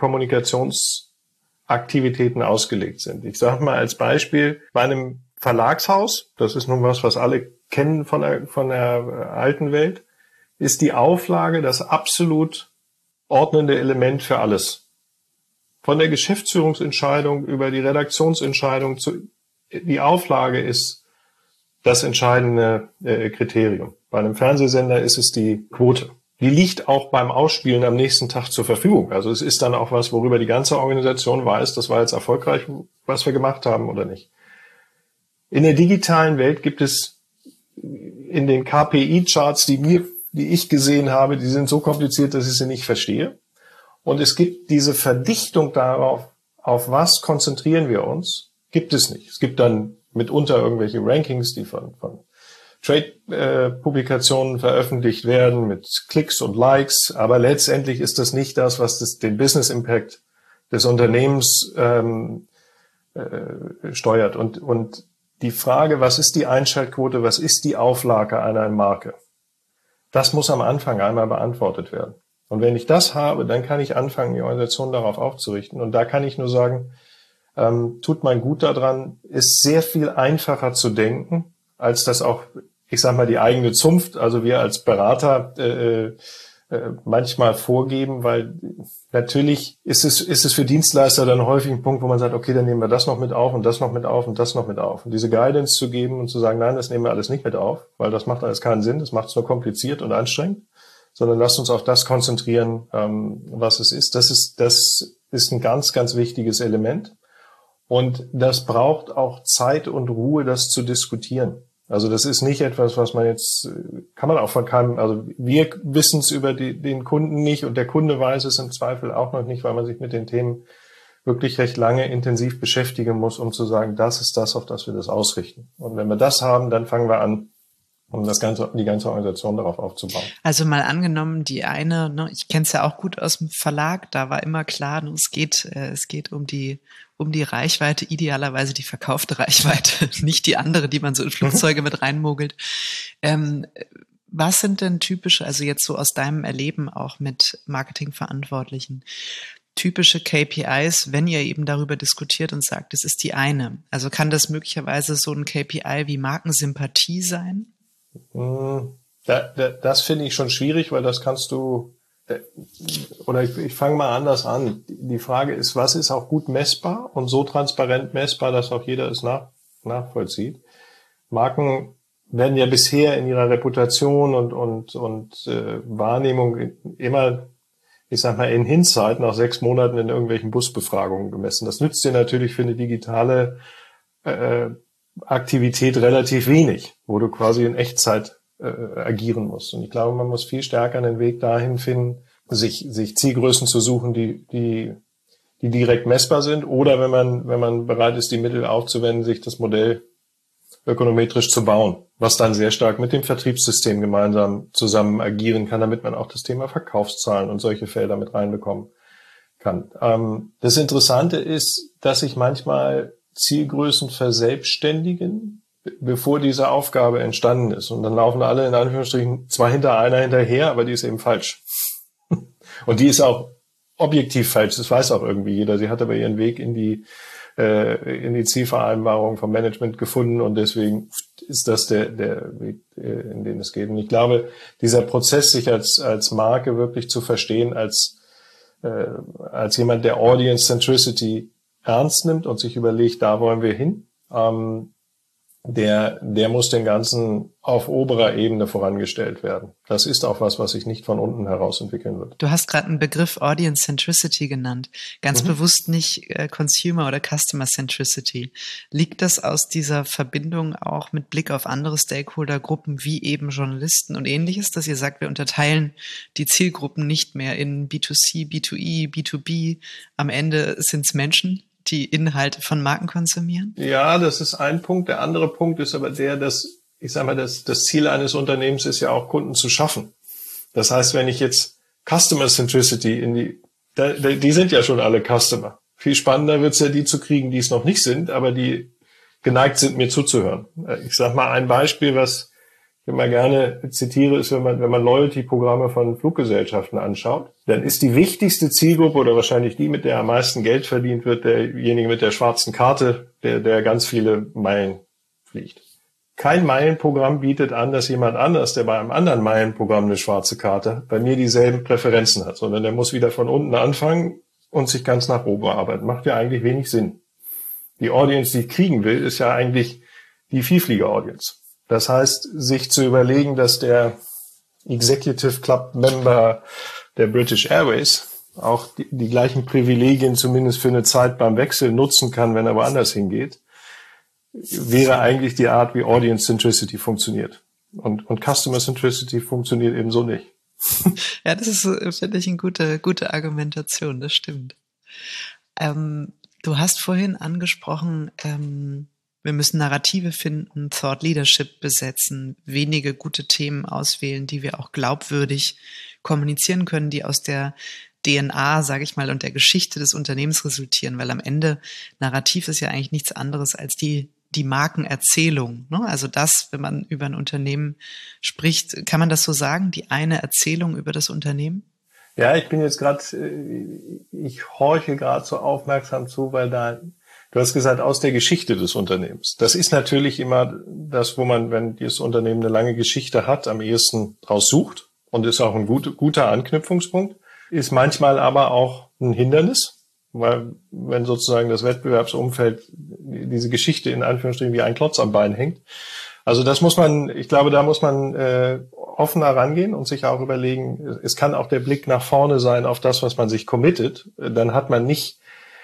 Kommunikationsaktivitäten ausgelegt sind. Ich sage mal als Beispiel, bei einem Verlagshaus, das ist nun was, was alle kennen von der, von der alten Welt, ist die Auflage das absolut ordnende Element für alles. Von der Geschäftsführungsentscheidung über die Redaktionsentscheidung zu die Auflage ist das entscheidende äh, Kriterium. Bei einem Fernsehsender ist es die Quote. Die liegt auch beim Ausspielen am nächsten Tag zur Verfügung. Also es ist dann auch was, worüber die ganze Organisation weiß, das war jetzt erfolgreich, was wir gemacht haben oder nicht. In der digitalen Welt gibt es in den K P I-Charts, die mir, die ich gesehen habe, die sind so kompliziert, dass ich sie nicht verstehe. Und es gibt diese Verdichtung darauf, auf was konzentrieren wir uns, gibt es nicht. Es gibt dann mitunter irgendwelche Rankings, die von, von Trade-Publikationen äh, veröffentlicht werden mit Klicks und Likes, aber letztendlich ist das nicht das, was das, den Business-Impact des Unternehmens ähm, äh, steuert. Und, und die Frage, was ist die Einschaltquote, was ist die Auflage einer Marke, das muss am Anfang einmal beantwortet werden. Und wenn ich das habe, dann kann ich anfangen, die Organisation darauf aufzurichten. Und da kann ich nur sagen, ähm, tut man gut daran, ist sehr viel einfacher zu denken, als das auch, ich sag mal, die eigene Zunft, also wir als Berater äh, äh, manchmal vorgeben, weil natürlich ist es ist es für Dienstleister dann häufig ein Punkt, wo man sagt, okay, dann nehmen wir das noch mit auf und das noch mit auf und das noch mit auf. Und diese Guidance zu geben und zu sagen, nein, das nehmen wir alles nicht mit auf, weil das macht alles keinen Sinn, das macht es nur kompliziert und anstrengend, sondern lasst uns auf das konzentrieren, ähm, was es ist. Das ist das ist ein ganz, ganz wichtiges Element. Und das braucht auch Zeit und Ruhe, das zu diskutieren. Also das ist nicht etwas, was man jetzt, kann man auch von keinem, also wir wissen es über die, den Kunden nicht und der Kunde weiß es im Zweifel auch noch nicht, weil man sich mit den Themen wirklich recht lange intensiv beschäftigen muss, um zu sagen, das ist das, auf das wir das ausrichten. Und wenn wir das haben, dann fangen wir an, um das ganze, die ganze Organisation darauf aufzubauen. Also mal angenommen, die eine, ne, ich kenne es ja auch gut aus dem Verlag, da war immer klar, ne, es geht, äh, es geht um die, um die Reichweite, idealerweise die verkaufte Reichweite, nicht die andere, die man so in Flugzeuge mit reinmogelt. Ähm, was sind denn typische, also jetzt so aus deinem Erleben auch mit Marketingverantwortlichen, typische K P Is, wenn ihr eben darüber diskutiert und sagt, es ist die eine? Also kann das möglicherweise so ein K P I wie Markensympathie sein? Da, da, das finde ich schon schwierig, weil das kannst du, oder ich, ich fange mal anders an. Die Frage ist, was ist auch gut messbar und so transparent messbar, dass auch jeder es nach, nachvollzieht. Marken werden ja bisher in ihrer Reputation und, und, und äh, Wahrnehmung immer, ich sag mal, in Hindsight nach sechs Monaten in irgendwelchen Busbefragungen gemessen. Das nützt dir natürlich für eine digitale äh, Aktivität relativ wenig, wo du quasi in Echtzeit äh, agieren musst. Und ich glaube, man muss viel stärker den Weg dahin finden, sich sich Zielgrößen zu suchen, die die die direkt messbar sind, oder wenn man wenn man bereit ist, die Mittel aufzuwenden, sich das Modell ökonometrisch zu bauen, was dann sehr stark mit dem Vertriebssystem gemeinsam zusammen agieren kann, damit man auch das Thema Verkaufszahlen und solche Felder mit reinbekommen kann. Ähm, das Interessante ist, dass sich manchmal Zielgrößen verselbstständigen, bevor diese Aufgabe entstanden ist. Und dann laufen alle in Anführungsstrichen zwar hinter einer hinterher, aber die ist eben falsch. Und die ist auch objektiv falsch, das weiß auch irgendwie jeder. Sie hat aber ihren Weg in die äh, in die Zielvereinbarung vom Management gefunden und deswegen ist das der der Weg, in den es geht. Und ich glaube, dieser Prozess, sich als als Marke wirklich zu verstehen, als äh, als jemand, der Audience Centricity ernst nimmt und sich überlegt, da wollen wir hin, ähm, der, der muss den Ganzen auf oberer Ebene vorangestellt werden. Das ist auch was, was sich nicht von unten heraus entwickeln wird. Du hast gerade einen Begriff Audience Centricity genannt. Ganz mhm. bewusst nicht äh, Consumer oder Customer Centricity. Liegt das aus dieser Verbindung auch mit Blick auf andere Stakeholdergruppen wie eben Journalisten und Ähnliches, dass ihr sagt, wir unterteilen die Zielgruppen nicht mehr in B zwei C, B zwei E, B zwei B. Am Ende sind es Menschen, die Inhalte von Marken konsumieren? Ja, das ist ein Punkt. Der andere Punkt ist aber der, dass, ich sage mal, das, das Ziel eines Unternehmens ist ja auch, Kunden zu schaffen. Das heißt, wenn ich jetzt Customer Centricity in die, da, die sind ja schon alle Customer. Viel spannender wird es ja, die zu kriegen, die es noch nicht sind, aber die geneigt sind, mir zuzuhören. Ich sage mal ein Beispiel, was ich immer gerne zitiere, ist, wenn man, wenn man Loyalty-Programme von Fluggesellschaften anschaut, dann ist die wichtigste Zielgruppe oder wahrscheinlich die, mit der am meisten Geld verdient wird, derjenige mit der schwarzen Karte, der, der ganz viele Meilen fliegt. Kein Meilenprogramm bietet an, dass jemand anders, der bei einem anderen Meilenprogramm eine schwarze Karte hat, bei mir dieselben Präferenzen hat, sondern der muss wieder von unten anfangen und sich ganz nach oben arbeiten. Macht ja eigentlich wenig Sinn. Die Audience, die ich kriegen will, ist ja eigentlich die Vielflieger-Audience. Das heißt, sich zu überlegen, dass der Executive Club Member der British Airways auch die, die gleichen Privilegien zumindest für eine Zeit beim Wechsel nutzen kann, wenn er woanders hingeht, wäre eigentlich die Art, wie Audience Centricity funktioniert. Und, und Customer Centricity funktioniert eben so nicht. Ja, das ist, finde ich, eine gute, gute Argumentation, das stimmt. Ähm, du hast vorhin angesprochen, ähm, wir müssen Narrative finden, Thought Leadership besetzen, wenige gute Themen auswählen, die wir auch glaubwürdig kommunizieren können, die aus der D N A, sage ich mal, und der Geschichte des Unternehmens resultieren, weil am Ende Narrativ ist ja eigentlich nichts anderes als die die Markenerzählung, ne? Also das, wenn man über ein Unternehmen spricht, kann man das so sagen, die eine Erzählung über das Unternehmen? Ja, ich bin jetzt gerade, ich horche gerade so aufmerksam zu, weil da, du hast gesagt, aus der Geschichte des Unternehmens. Das ist natürlich immer das, wo man, wenn dieses Unternehmen eine lange Geschichte hat, am ehesten draus sucht und ist auch ein gut, guter Anknüpfungspunkt, ist manchmal aber auch ein Hindernis, weil wenn sozusagen das Wettbewerbsumfeld diese Geschichte in Anführungsstrichen wie ein Klotz am Bein hängt. Also das muss man, ich glaube, da muss man äh, offener rangehen und sich auch überlegen, es kann auch der Blick nach vorne sein auf das, was man sich committet. Dann hat man nicht,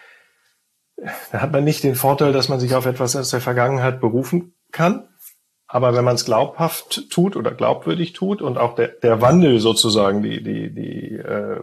dann hat man nicht den Vorteil, dass man sich auf etwas aus der Vergangenheit berufen kann. Aber wenn man es glaubhaft tut oder glaubwürdig tut und auch der, der Wandel sozusagen die, die, die äh,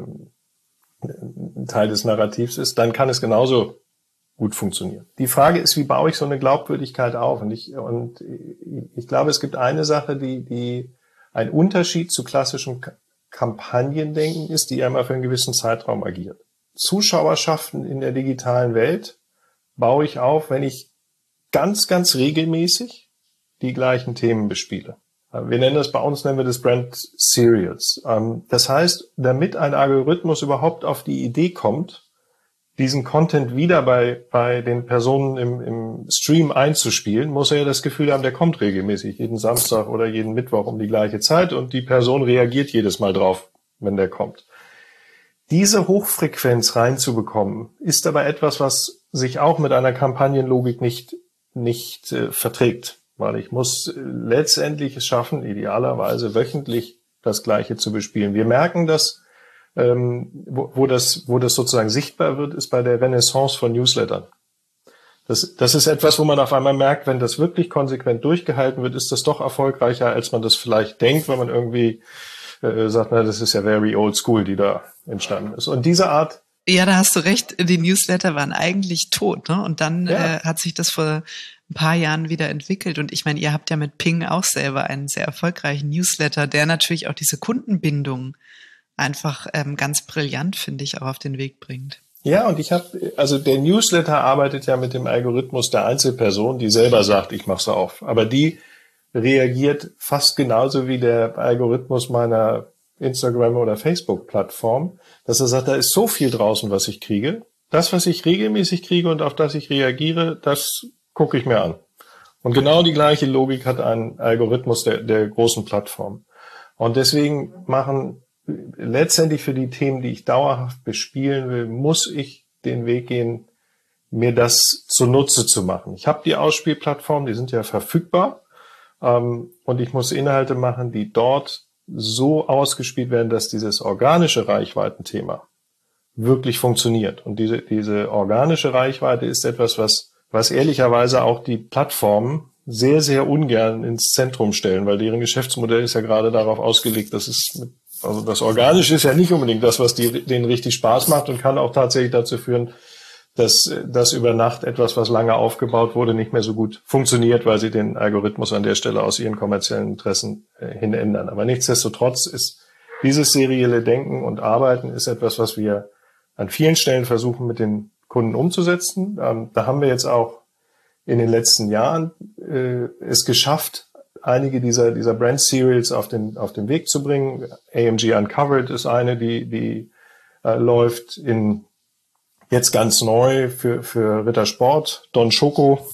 Teil des Narrativs ist, dann kann es genauso gut funktionieren. Die Frage ist, wie baue ich so eine Glaubwürdigkeit auf? Und ich, und ich glaube, es gibt eine Sache, die, die ein Unterschied zu klassischem Kampagnendenken ist, die ja immer für einen gewissen Zeitraum agiert. Zuschauerschaften in der digitalen Welt baue ich auf, wenn ich ganz, ganz regelmäßig die gleichen Themen bespiele. Wir nennen das, bei uns nennen wir das Brand Serials. Das heißt, damit ein Algorithmus überhaupt auf die Idee kommt, diesen Content wieder bei, bei den Personen im, im Stream einzuspielen, muss er ja das Gefühl haben, der kommt regelmäßig, jeden Samstag oder jeden Mittwoch um die gleiche Zeit und die Person reagiert jedes Mal drauf, wenn der kommt. Diese Hochfrequenz reinzubekommen, ist aber etwas, was sich auch mit einer Kampagnenlogik nicht, nicht äh, verträgt. Weil ich muss äh, letztendlich es schaffen, idealerweise wöchentlich das Gleiche zu bespielen. Wir merken, dass ähm, wo, wo das, wo das sozusagen sichtbar wird, ist bei der Renaissance von Newslettern. Das, das ist etwas, wo man auf einmal merkt, wenn das wirklich konsequent durchgehalten wird, ist das doch erfolgreicher, als man das vielleicht denkt, wenn man irgendwie äh, sagt, na, das ist ja very old school, die da entstanden ist. Und diese Art. Ja, da hast du recht. Die Newsletter waren eigentlich tot, ne? Und dann Ja. äh, hat sich das vor ein paar Jahren wieder entwickelt. Und ich meine, ihr habt ja mit Ping auch selber einen sehr erfolgreichen Newsletter, der natürlich auch diese Kundenbindung einfach ähm, ganz brillant, finde ich, auch auf den Weg bringt. Ja, und ich habe, also der Newsletter arbeitet ja mit dem Algorithmus der Einzelperson, die selber sagt, ich mach's auf. Aber die reagiert fast genauso wie der Algorithmus meiner Instagram- oder Facebook-Plattform, dass er sagt, da ist so viel draußen, was ich kriege. Das, was ich regelmäßig kriege und auf das ich reagiere, das gucke ich mir an. Und genau die gleiche Logik hat ein Algorithmus der, der großen Plattform. Und deswegen machen letztendlich für die Themen, die ich dauerhaft bespielen will, muss ich den Weg gehen, mir das zunutze zu machen. Ich habe die Ausspielplattformen, die sind ja verfügbar, ähm, und ich muss Inhalte machen, die dort so ausgespielt werden, dass dieses organische Reichweitenthema wirklich funktioniert. Und diese, diese organische Reichweite ist etwas, was, was ehrlicherweise auch die Plattformen sehr, sehr ungern ins Zentrum stellen, weil deren Geschäftsmodell ist ja gerade darauf ausgelegt, dass es mit Also das Organische ist ja nicht unbedingt das, was die, denen richtig Spaß macht und kann auch tatsächlich dazu führen, dass das über Nacht etwas, was lange aufgebaut wurde, nicht mehr so gut funktioniert, weil sie den Algorithmus an der Stelle aus ihren kommerziellen Interessen hin ändern. Aber nichtsdestotrotz ist dieses serielle Denken und Arbeiten ist etwas, was wir an vielen Stellen versuchen, mit den Kunden umzusetzen. Da haben wir jetzt auch in den letzten Jahren äh, es geschafft, einige dieser, dieser Brand Serials auf den, auf den Weg zu bringen. A M G Uncovered ist eine, die, die äh, läuft in, jetzt ganz neu für, für Rittersport. Don Schoko,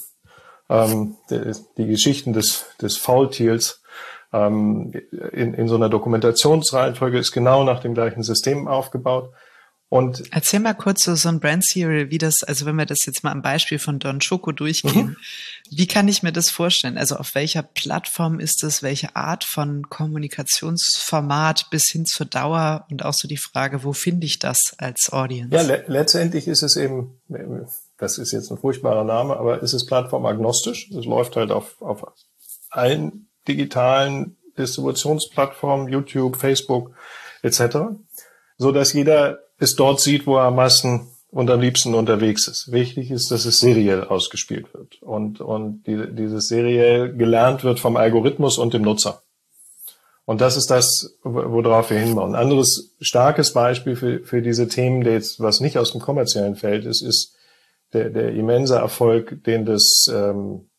ähm, die, die Geschichten des, des Faultiers, ähm, in, in so einer Dokumentationsreihenfolge ist genau nach dem gleichen System aufgebaut. Und erzähl mal kurz so, so ein Brand Serial, wie das, also wenn wir das jetzt mal am Beispiel von Don Schoko durchgehen, mhm. wie kann ich mir das vorstellen? Also auf welcher Plattform ist das? Welche Art von Kommunikationsformat bis hin zur Dauer? Und auch so die Frage, wo finde ich das als Audience? Ja, le- letztendlich ist es eben, das ist jetzt ein furchtbarer Name, aber ist es plattformagnostisch. Es läuft halt auf, auf allen digitalen Distributionsplattformen, YouTube, Facebook et cetera, so dass jeder es dort sieht, wo er am meisten und am liebsten unterwegs ist. Wichtig ist, dass es seriell ausgespielt wird und und die, dieses seriell gelernt wird vom Algorithmus und dem Nutzer. Und das ist das, worauf wir hinbauen. Ein anderes starkes Beispiel für für diese Themen, der jetzt was nicht aus dem kommerziellen Feld ist, ist der, der immense Erfolg, den das ähm,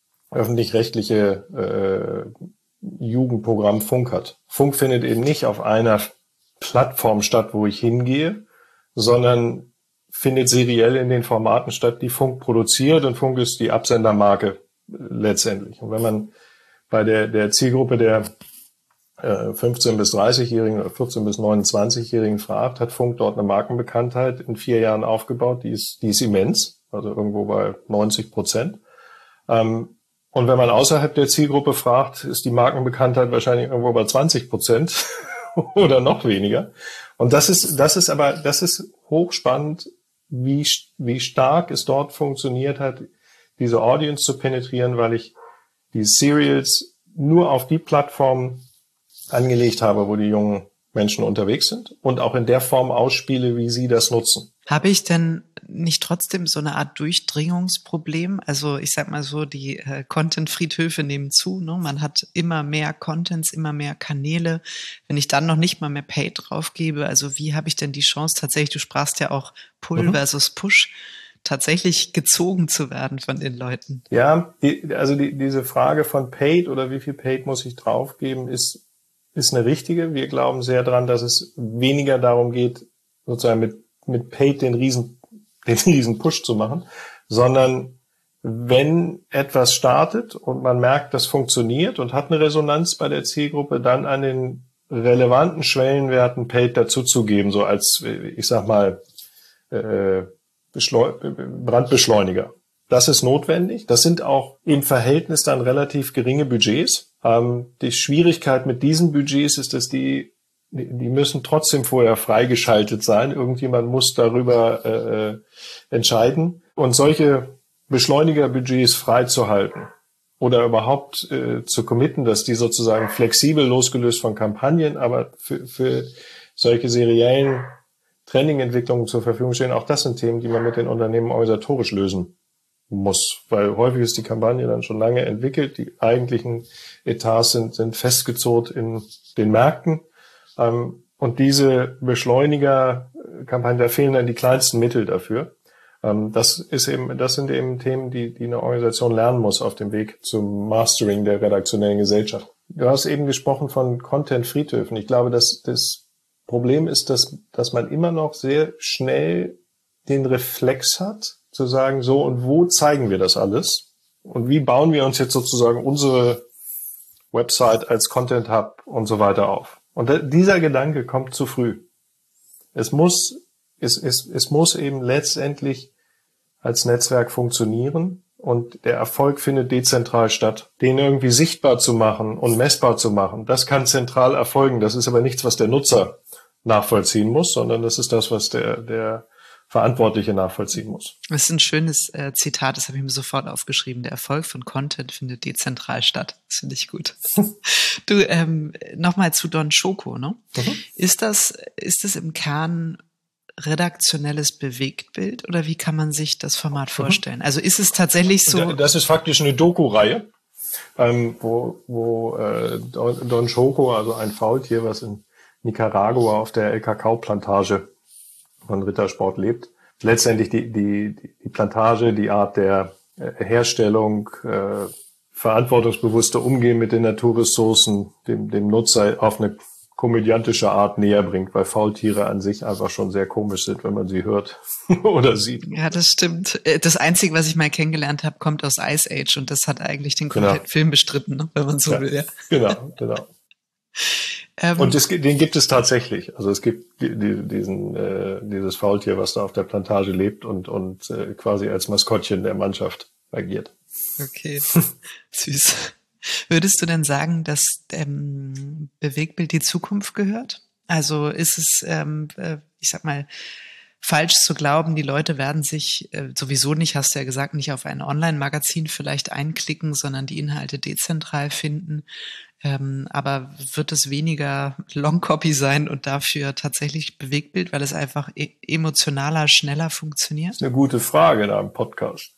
öffentlich-rechtliche äh, Jugendprogramm Funk hat. Funk findet eben nicht auf einer Plattform statt, wo ich hingehe, sondern findet seriell in den Formaten statt, die Funk produziert, und Funk ist die Absendermarke letztendlich. Und wenn man bei der, der Zielgruppe der äh, fünfzehn- bis dreißigjährigen oder vierzehn- bis neunundzwanzigjährigen fragt, hat Funk dort eine Markenbekanntheit in vier Jahren aufgebaut, die ist, die ist immens, also irgendwo bei neunzig Prozent. Ähm, und wenn man außerhalb der Zielgruppe fragt, ist die Markenbekanntheit wahrscheinlich irgendwo bei zwanzig Prozent. Oder noch weniger. Und das ist, das ist aber, das ist hochspannend, wie, wie stark es dort funktioniert hat, diese Audience zu penetrieren, weil ich die Serials nur auf die Plattform angelegt habe, wo die jungen Menschen unterwegs sind und auch in der Form ausspiele, wie sie das nutzen. Habe ich denn nicht trotzdem so eine Art Durchdringungsproblem? Also ich sag mal so, die äh, Content-Friedhöfe nehmen zu, ne? Man hat immer mehr Contents, immer mehr Kanäle. Wenn ich dann noch nicht mal mehr Paid draufgebe, also wie habe ich denn die Chance tatsächlich, du sprachst ja auch Pull mhm. versus Push, tatsächlich gezogen zu werden von den Leuten? Ja, die, also die, diese Frage von Paid oder wie viel Paid muss ich draufgeben, ist ist eine richtige. Wir glauben sehr dran, dass es weniger darum geht, sozusagen mit mit Paid den riesen den riesen Push zu machen, sondern wenn etwas startet und man merkt, das funktioniert und hat eine Resonanz bei der Zielgruppe, dann an den relevanten Schwellenwerten Paid dazuzugeben, so als, ich sag mal, äh, Beschleu- Brandbeschleuniger. Das ist notwendig. Das sind auch im Verhältnis dann relativ geringe Budgets. Ähm, die Schwierigkeit mit diesen Budgets ist, dass die, die müssen trotzdem vorher freigeschaltet sein. Irgendjemand muss darüber äh, entscheiden. Und solche Beschleunigerbudgets freizuhalten oder überhaupt äh, zu committen, dass die sozusagen flexibel losgelöst von Kampagnen, aber für, für solche seriellen Trending-Entwicklungen zur Verfügung stehen, auch das sind Themen, die man mit den Unternehmen organisatorisch lösen muss, weil häufig ist die Kampagne dann schon lange entwickelt, die eigentlichen Etats sind, sind festgezurrt in den Märkten, ähm, und diese Beschleuniger-Kampagnen, da fehlen dann die kleinsten Mittel dafür. Ähm, das ist eben, das sind eben Themen, die, die eine Organisation lernen muss auf dem Weg zum Mastering der redaktionellen Gesellschaft. Du hast eben gesprochen von Content-Friedhöfen. Ich glaube, dass das Problem ist, dass, dass man immer noch sehr schnell den Reflex hat, zu sagen, so, und wo zeigen wir das alles? Und wie bauen wir uns jetzt sozusagen unsere Website als Content Hub und so weiter auf? Und da, dieser Gedanke kommt zu früh. Es muss, es, es, es muss eben letztendlich als Netzwerk funktionieren, und der Erfolg findet dezentral statt. Den irgendwie sichtbar zu machen und messbar zu machen, das kann zentral erfolgen. Das ist aber nichts, was der Nutzer nachvollziehen muss, sondern das ist das, was der, der Verantwortliche nachvollziehen muss. Das ist ein schönes äh, Zitat, das habe ich mir sofort aufgeschrieben. Der Erfolg von Content findet dezentral statt. Das finde ich gut. Du, ähm, nochmal zu Don Schoko, ne? Mhm. Ist das, ist das im Kern redaktionelles Bewegtbild oder wie kann man sich das Format vorstellen? Mhm. Also ist es tatsächlich so? Das ist faktisch eine Doku-Reihe, ähm, wo, wo äh, Don Schoko, also ein Faultier, was in Nicaragua auf der El Cacao-Plantage von Rittersport lebt. Letztendlich die, die, die Plantage, die Art der Herstellung, äh, verantwortungsbewusste Umgehen mit den Naturressourcen, dem, dem Nutzer auf eine komödiantische Art näher bringt, weil Faultiere an sich einfach schon sehr komisch sind, wenn man sie hört oder sieht. Ja, das stimmt. Das Einzige, was ich mal kennengelernt habe, kommt aus Ice Age, und das hat eigentlich den kompletten genau. Film bestritten, ne, wenn man so ja, will. Ja. Genau, genau. Ähm, Und es, den gibt es tatsächlich. Also es gibt die, die, diesen, äh, dieses Faultier, was da auf der Plantage lebt und, und äh, quasi als Maskottchen der Mannschaft agiert. Okay, süß. Würdest du denn sagen, dass ähm, Bewegtbild die Zukunft gehört? Also ist es, ähm, äh, ich sag mal, falsch zu glauben, die Leute werden sich äh, sowieso nicht, hast du ja gesagt, nicht auf ein Online-Magazin vielleicht einklicken, sondern die Inhalte dezentral finden. Ähm, aber wird es weniger Long-Copy sein und dafür tatsächlich Bewegtbild, weil es einfach e- emotionaler, schneller funktioniert? Das ist eine gute Frage in einem Podcast.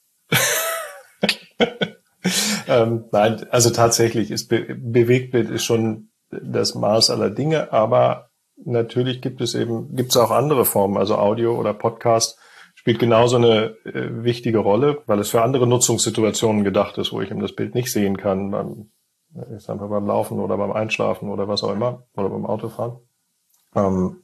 ähm, nein, also tatsächlich ist Be- Bewegtbild ist schon das Maß aller Dinge, aber natürlich gibt es eben, gibt es auch andere Formen, also Audio oder Podcast spielt genauso eine äh, wichtige Rolle, weil es für andere Nutzungssituationen gedacht ist, wo ich eben das Bild nicht sehen kann, beim, ich sag mal, beim Laufen oder beim Einschlafen oder was auch immer, oder beim Autofahren. Ähm,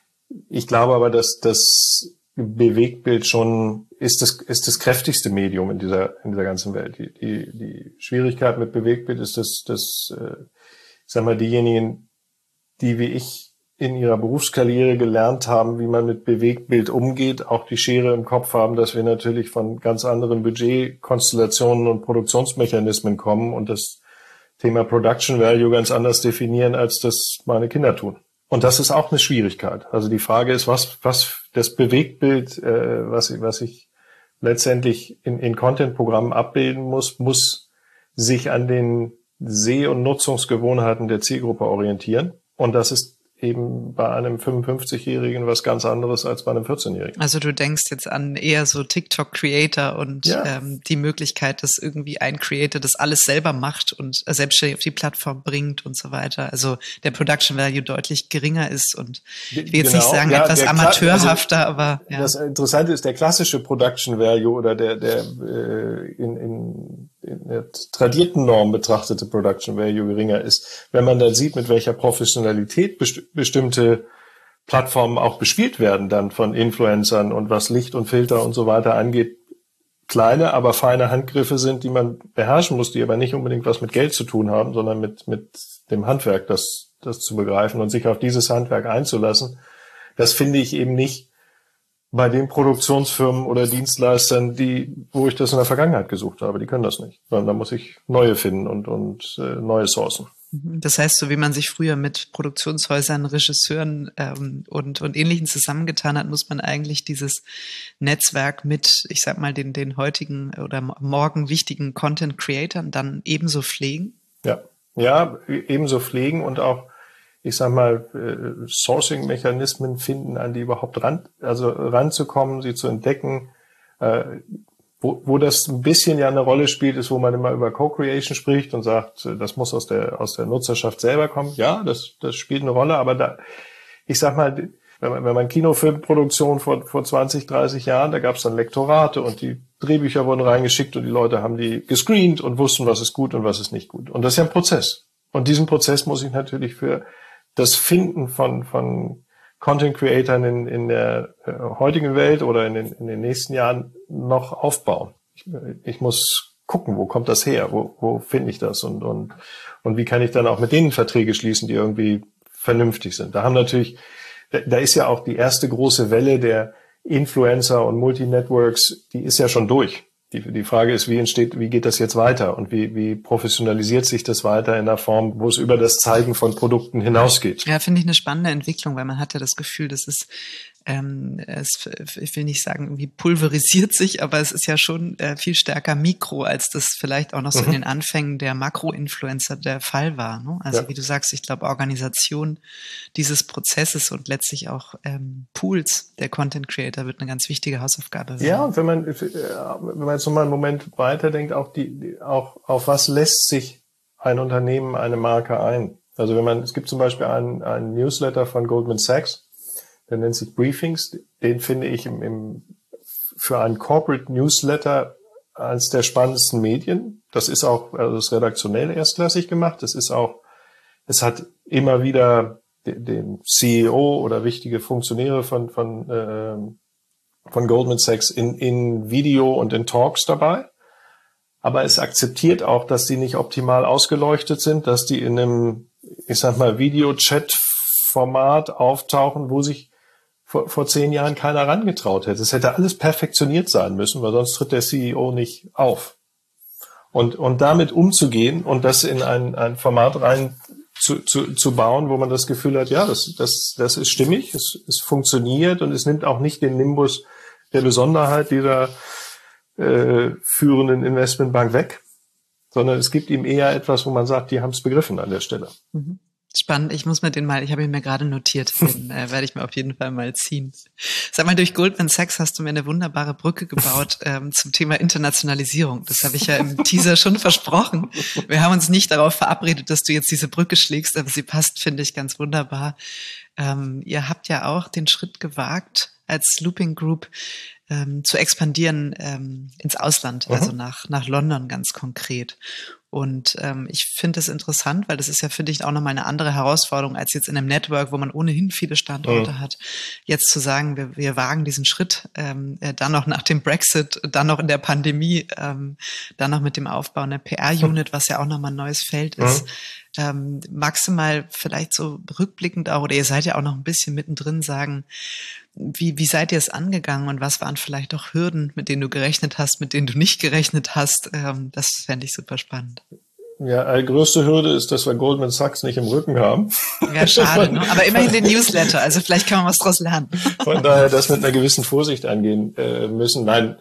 ich glaube aber, dass das Bewegtbild schon ist das, ist das kräftigste Medium in dieser, in dieser ganzen Welt. Die, die, die Schwierigkeit mit Bewegtbild ist, dass, dass, äh, ich sag mal, diejenigen, die wie ich in ihrer Berufskarriere gelernt haben, wie man mit Bewegtbild umgeht, auch die Schere im Kopf haben, dass wir natürlich von ganz anderen Budgetkonstellationen und Produktionsmechanismen kommen und das Thema Production Value ganz anders definieren, als das meine Kinder tun. Und das ist auch eine Schwierigkeit. Also die Frage ist, was, was das Bewegtbild, äh, was, ich, was ich letztendlich in, in Content-Programmen abbilden muss, muss sich an den Seh- und Nutzungsgewohnheiten der Zielgruppe orientieren. Und das ist eben bei einem fünfundfünfzigjährigen was ganz anderes als bei einem vierzehnjährigen. Also du denkst jetzt an eher so TikTok-Creator und ja. ähm, die Möglichkeit, dass irgendwie ein Creator das alles selber macht und selbstständig auf die Plattform bringt und so weiter. Also der Production Value deutlich geringer ist und ich will jetzt genau. nicht sagen ja, etwas amateurhafter, also, aber ja. Das Interessante ist, der klassische Production Value oder der der äh, in, in, in der tradierten Norm betrachtete Production Value geringer ist, wenn man dann sieht, mit welcher Professionalität best- bestimmte Plattformen auch bespielt werden dann von Influencern und was Licht und Filter und so weiter angeht, kleine, aber feine Handgriffe sind, die man beherrschen muss, die aber nicht unbedingt was mit Geld zu tun haben, sondern mit mit dem Handwerk, das das zu begreifen und sich auf dieses Handwerk einzulassen. Das finde ich eben nicht bei den Produktionsfirmen oder Dienstleistern, die, wo ich das in der Vergangenheit gesucht habe. Die können das nicht. Sondern da muss ich neue finden und, und äh, neue Sourcen. Das heißt, so wie man sich früher mit Produktionshäusern, Regisseuren ähm, und, und Ähnlichen zusammengetan hat, muss man eigentlich dieses Netzwerk mit, ich sag mal, den, den heutigen oder morgen wichtigen Content-Creatern dann ebenso pflegen? Ja, ja, ebenso pflegen und auch, ich sag mal, äh, Sourcing-Mechanismen finden, an die überhaupt ran, also ranzukommen, sie zu entdecken. Äh, wo, wo das ein bisschen ja eine Rolle spielt, ist, wo man immer über Co-Creation spricht und sagt, das muss aus der aus der Nutzerschaft selber kommen. Ja, das das spielt eine Rolle, aber da, ich sag mal, wenn man, wenn man Kinofilmproduktion vor vor zwanzig, dreißig Jahren, da gab es dann Lektorate und die Drehbücher wurden reingeschickt und die Leute haben die gescreent und wussten, was ist gut und was ist nicht gut. Und das ist ja ein Prozess. Und diesen Prozess muss ich natürlich für das Finden von von Content Creatern in, in der äh, heutigen Welt oder in den, in den nächsten Jahren noch aufbauen. Ich, ich muss gucken, wo kommt das her? Wo, wo finde ich das? Und, und, und wie kann ich dann auch mit denen Verträge schließen, die irgendwie vernünftig sind? Da haben natürlich, da, da ist ja auch die erste große Welle der Influencer und Multinetworks, die ist ja schon durch. Die, die Frage ist, wie entsteht, wie geht das jetzt weiter und wie, wie professionalisiert sich das weiter in einer Form, wo es über das Zeigen von Produkten hinausgeht? Ja, finde ich eine spannende Entwicklung, weil man hat ja das Gefühl, das ist, ähm, es, ich will nicht sagen, irgendwie pulverisiert sich, aber es ist ja schon äh, viel stärker Mikro, als das vielleicht auch noch so mhm. in den Anfängen der Makro-Influencer der Fall war. Ne? Also ja. wie du sagst, ich glaube, Organisation dieses Prozesses und letztlich auch ähm, Pools der Content Creator wird eine ganz wichtige Hausaufgabe werden. Ja, und wenn man, wenn man jetzt nochmal einen Moment weiterdenkt, auch die, die, auch, auf was lässt sich ein Unternehmen, eine Marke ein? Also wenn man, es gibt zum Beispiel einen, einen Newsletter von Goldman Sachs, der nennt sich Briefings, den finde ich im, im, für einen Corporate Newsletter eines der spannendsten Medien. Das ist auch, also das ist redaktionell erstklassig gemacht. Das ist auch, es hat immer wieder den, den C E O oder wichtige Funktionäre von, von, äh, von Goldman Sachs in, in Video und in Talks dabei. Aber es akzeptiert auch, dass die nicht optimal ausgeleuchtet sind, dass die in einem ich sag mal, Video-Chat-Format auftauchen, wo sich vor, vor zehn Jahren keiner rangetraut hätte. Es hätte alles perfektioniert sein müssen, weil sonst tritt der C E O nicht auf. Und, und damit umzugehen und das in ein, ein Format rein zu, zu, zu bauen, wo man das Gefühl hat, ja, das, das, das ist stimmig, es, es funktioniert und es nimmt auch nicht den Nimbus der Besonderheit dieser äh, führenden Investmentbank weg, sondern es gibt ihm eher etwas, wo man sagt, die haben es begriffen an der Stelle. Mhm. Spannend, ich muss mir den mal, ich habe ihn mir gerade notiert, den äh, werde ich mir auf jeden Fall mal ziehen. Sag mal, durch Goldman Sachs hast du mir eine wunderbare Brücke gebaut ähm, zum Thema Internationalisierung. Das habe ich ja im Teaser schon versprochen. Wir haben uns nicht darauf verabredet, dass du jetzt diese Brücke schlägst, aber sie passt, finde ich, ganz wunderbar. Ähm, ihr habt ja auch den Schritt gewagt, als Looping Group ähm, zu expandieren ähm, ins Ausland, mhm. also nach nach London ganz konkret. Und ähm, ich finde es interessant, weil das ist ja, finde ich, auch nochmal eine andere Herausforderung als jetzt in einem Network, wo man ohnehin viele Standorte mhm. hat. Jetzt zu sagen, wir, wir wagen diesen Schritt, ähm, dann noch nach dem Brexit, dann noch in der Pandemie, ähm, dann noch mit dem Aufbau einer P R-Unit, was ja auch nochmal ein neues Feld ist. Mhm. Ähm, magst du mal vielleicht so rückblickend auch, oder ihr seid ja auch noch ein bisschen mittendrin, sagen, wie, wie seid ihr es angegangen und was waren vielleicht auch Hürden, mit denen du gerechnet hast, mit denen du nicht gerechnet hast? Ähm, das fände ich super spannend. Ja, die größte Hürde ist, dass wir Goldman Sachs nicht im Rücken haben. Ja, schade, ne? Aber immerhin den Newsletter, also vielleicht kann man was draus lernen. Von daher, das mit einer gewissen Vorsicht angehen äh, müssen. Nein,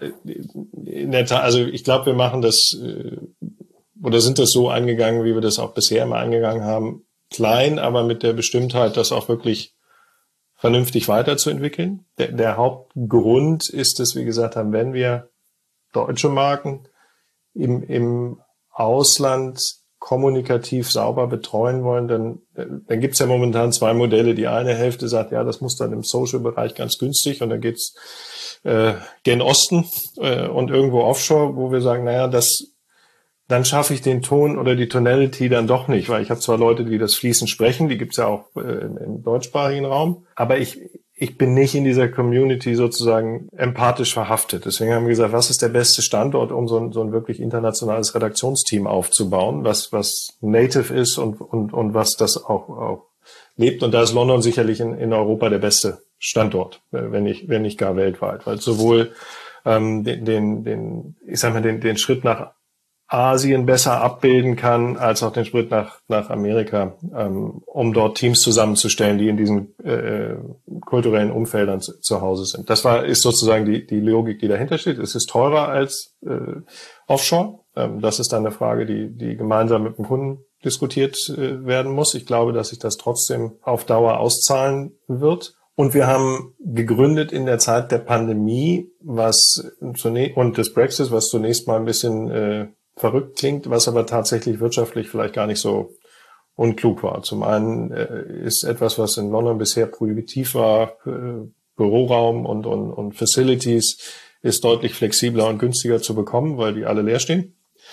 in der Tat, also ich glaube, wir machen das, äh, oder sind das so angegangen, wie wir das auch bisher immer angegangen haben. Klein, aber mit der Bestimmtheit, das auch wirklich vernünftig weiterzuentwickeln. Der, der Hauptgrund ist, dass wir gesagt haben, wenn wir deutsche Marken im, im Ausland kommunikativ sauber betreuen wollen, dann, dann gibt's ja momentan zwei Modelle. Die eine Hälfte sagt, ja, das muss dann im Social-Bereich ganz günstig und dann geht's äh, gen Osten äh, und irgendwo offshore, wo wir sagen, naja, das dann schaffe ich den Ton oder die Tonality dann doch nicht, weil ich habe zwar Leute, die das fließend sprechen, die gibt's ja auch äh, im, im deutschsprachigen Raum, aber ich ich bin nicht in dieser Community sozusagen empathisch verhaftet. Deswegen haben wir gesagt, was ist der beste Standort, um so ein, so ein wirklich internationales Redaktionsteam aufzubauen, was was native ist und und und was das auch auch lebt. Und da ist London sicherlich in, in Europa der beste Standort, wenn nicht wenn nicht gar weltweit, weil sowohl ähm, den den den ich sag mal den den Schritt nach Asien besser abbilden kann, als auch den Schritt nach nach Amerika, ähm, um dort Teams zusammenzustellen, die in diesen äh, kulturellen Umfeldern zu, zu Hause sind. Das war ist sozusagen die die Logik, die dahinter steht. Es ist teurer als äh, Offshore. Ähm, das ist dann eine Frage, die die gemeinsam mit dem Kunden diskutiert äh, werden muss. Ich glaube, dass sich das trotzdem auf Dauer auszahlen wird. Und wir haben gegründet in der Zeit der Pandemie, was zunächst und des Brexit, was zunächst mal ein bisschen äh, verrückt klingt, was aber tatsächlich wirtschaftlich vielleicht gar nicht so unklug war. Zum einen äh, ist etwas, was in London bisher prohibitiv war, äh, Büroraum und, und, und Facilities, ist deutlich flexibler und günstiger zu bekommen, weil die alle leer stehen.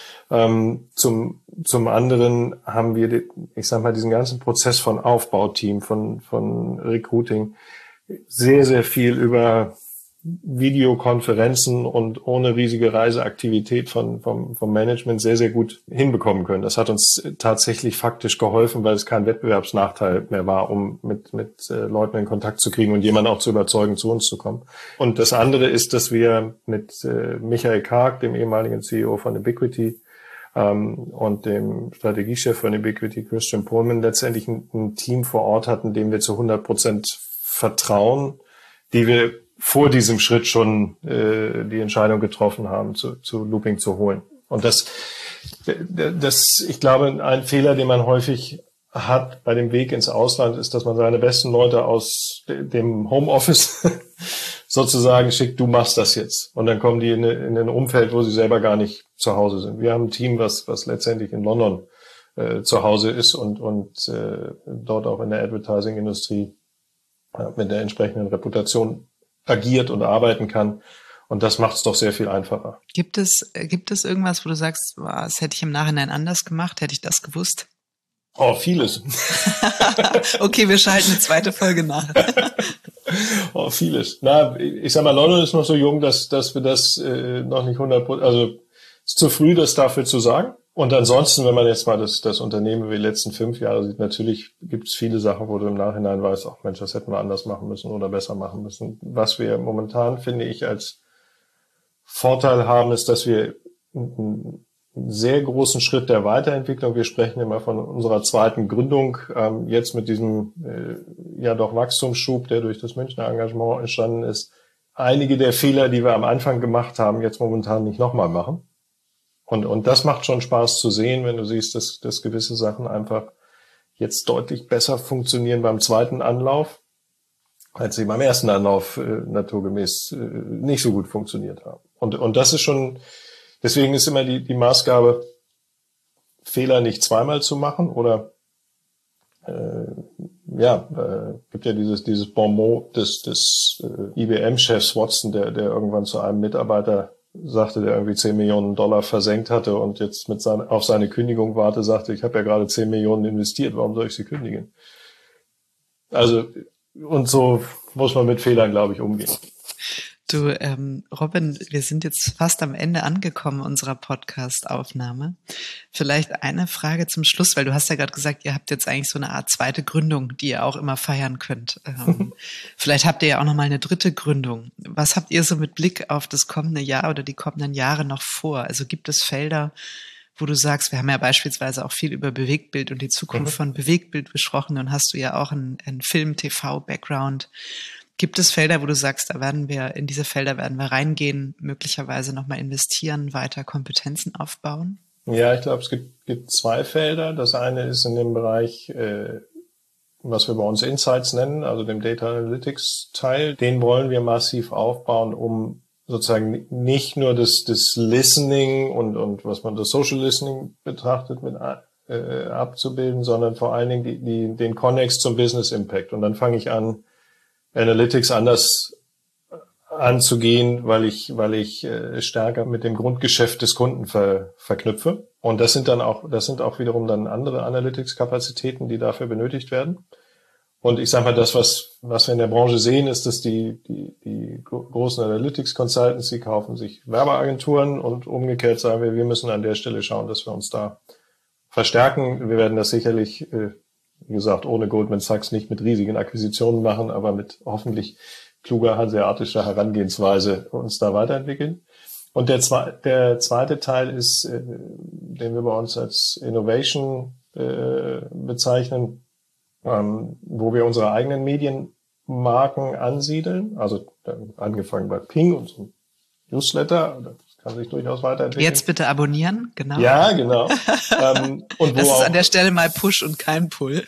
Ähm, zum, zum anderen haben wir, die, ich sag mal, diesen ganzen Prozess von Aufbauteam, von, von Recruiting, sehr, sehr viel über Videokonferenzen und ohne riesige Reiseaktivität von, vom, vom Management sehr, sehr gut hinbekommen können. Das hat uns tatsächlich faktisch geholfen, weil es kein Wettbewerbsnachteil mehr war, um mit, mit äh, Leuten in Kontakt zu kriegen und jemanden auch zu überzeugen, zu uns zu kommen. Und das andere ist, dass wir mit äh, Michael Karg, dem ehemaligen C E O von Ubiquity, ähm, und dem Strategiechef von Ubiquity, Christian Pohlmann, letztendlich ein, ein Team vor Ort hatten, dem wir zu hundert Prozent vertrauen, die wir vor diesem Schritt schon äh, die Entscheidung getroffen haben, zu, zu Looping zu holen. Und das, das, ich glaube, ein Fehler, den man häufig hat bei dem Weg ins Ausland, ist, dass man seine besten Leute aus dem Homeoffice sozusagen schickt, du machst das jetzt. Und dann kommen die in, in ein Umfeld, wo sie selber gar nicht zu Hause sind. Wir haben ein Team, was, was letztendlich in London äh, zu Hause ist und, und äh, dort auch in der Advertising-Industrie äh, mit der entsprechenden Reputation agiert und arbeiten kann. Und das macht es doch sehr viel einfacher. Gibt es, gibt es irgendwas, wo du sagst, was hätte ich im Nachhinein anders gemacht? Hätte ich das gewusst? Oh, vieles. Okay, wir schalten eine zweite Folge nach. Oh, vieles. Na, ich sag mal, London ist noch so jung, dass, dass wir das äh, noch nicht hundert Prozent, also es ist zu früh, das dafür zu sagen. Und ansonsten, wenn man jetzt mal das, das Unternehmen über die letzten fünf Jahre sieht, natürlich gibt es viele Sachen, wo du im Nachhinein weißt, ach Mensch, das hätten wir anders machen müssen oder besser machen müssen. Was wir momentan, finde ich, als Vorteil haben, ist, dass wir einen sehr großen Schritt der Weiterentwicklung, wir sprechen immer von unserer zweiten Gründung, ähm, jetzt mit diesem äh, ja doch Wachstumsschub, der durch das Münchner Engagement entstanden ist, einige der Fehler, die wir am Anfang gemacht haben, jetzt momentan nicht nochmal machen. Und, und das macht schon Spaß zu sehen, wenn du siehst, dass, dass gewisse Sachen einfach jetzt deutlich besser funktionieren beim zweiten Anlauf, als sie beim ersten Anlauf äh, naturgemäß äh, nicht so gut funktioniert haben. Und, und das ist schon, deswegen ist immer die, die Maßgabe, Fehler nicht zweimal zu machen oder, äh, ja, äh, gibt ja dieses, dieses Bonmot des, des äh, I B M-Chefs Watson, der, der irgendwann zu einem Mitarbeiter sagte, der irgendwie zehn Millionen Dollar versenkt hatte und jetzt mit seine, auf seine Kündigung warte, sagte, ich habe ja gerade zehn Millionen investiert, warum soll ich sie kündigen? Also, und so muss man mit Fehlern, glaube ich, umgehen. Du, ähm, Robin, wir sind jetzt fast am Ende angekommen unserer Podcast-Aufnahme. Vielleicht eine Frage zum Schluss, weil du hast ja gerade gesagt, ihr habt jetzt eigentlich so eine Art zweite Gründung, die ihr auch immer feiern könnt. Ähm, vielleicht habt ihr ja auch nochmal eine dritte Gründung. Was habt ihr so mit Blick auf das kommende Jahr oder die kommenden Jahre noch vor? Also gibt es Felder, wo du sagst, wir haben ja beispielsweise auch viel über Bewegtbild und die Zukunft mhm. von Bewegtbild besprochen und hast du ja auch einen, einen Film-T V-Background. Gibt es Felder, wo du sagst, da werden wir, in diese Felder werden wir reingehen, möglicherweise nochmal investieren, weiter Kompetenzen aufbauen? Ja, ich glaube, es gibt, gibt zwei Felder. Das eine ist in dem Bereich, äh, was wir bei uns Insights nennen, also dem Data Analytics Teil. Den wollen wir massiv aufbauen, um sozusagen nicht nur das, das Listening und, und was man das Social Listening betrachtet, mit äh, abzubilden, sondern vor allen Dingen die, die, den Connex zum Business Impact. Und dann fange ich an, Analytics anders anzugehen, weil ich, weil ich äh, stärker mit dem Grundgeschäft des Kunden ver, verknüpfe. Und das sind dann auch, das sind auch wiederum dann andere Analytics-Kapazitäten, die dafür benötigt werden. Und ich sage mal, das, was, was wir in der Branche sehen, ist, dass die, die, die großen Analytics-Consultants, die kaufen sich Werbeagenturen und umgekehrt sagen wir, wir müssen an der Stelle schauen, dass wir uns da verstärken. Wir werden das sicherlich, äh, wie gesagt, ohne Goldman Sachs nicht mit riesigen Akquisitionen machen, aber mit hoffentlich kluger hanseatischer Herangehensweise uns da weiterentwickeln. Und der, zwe- der zweite Teil ist, äh, den wir bei uns als Innovation äh, bezeichnen, ähm, wo wir unsere eigenen Medienmarken ansiedeln. Also äh, angefangen bei Ping und so Newsletter, das kann sich durchaus weiterentwickeln. Jetzt bitte abonnieren, genau. Ja, genau. ähm, und wo das ist auch, an der Stelle mal Push und kein Pull.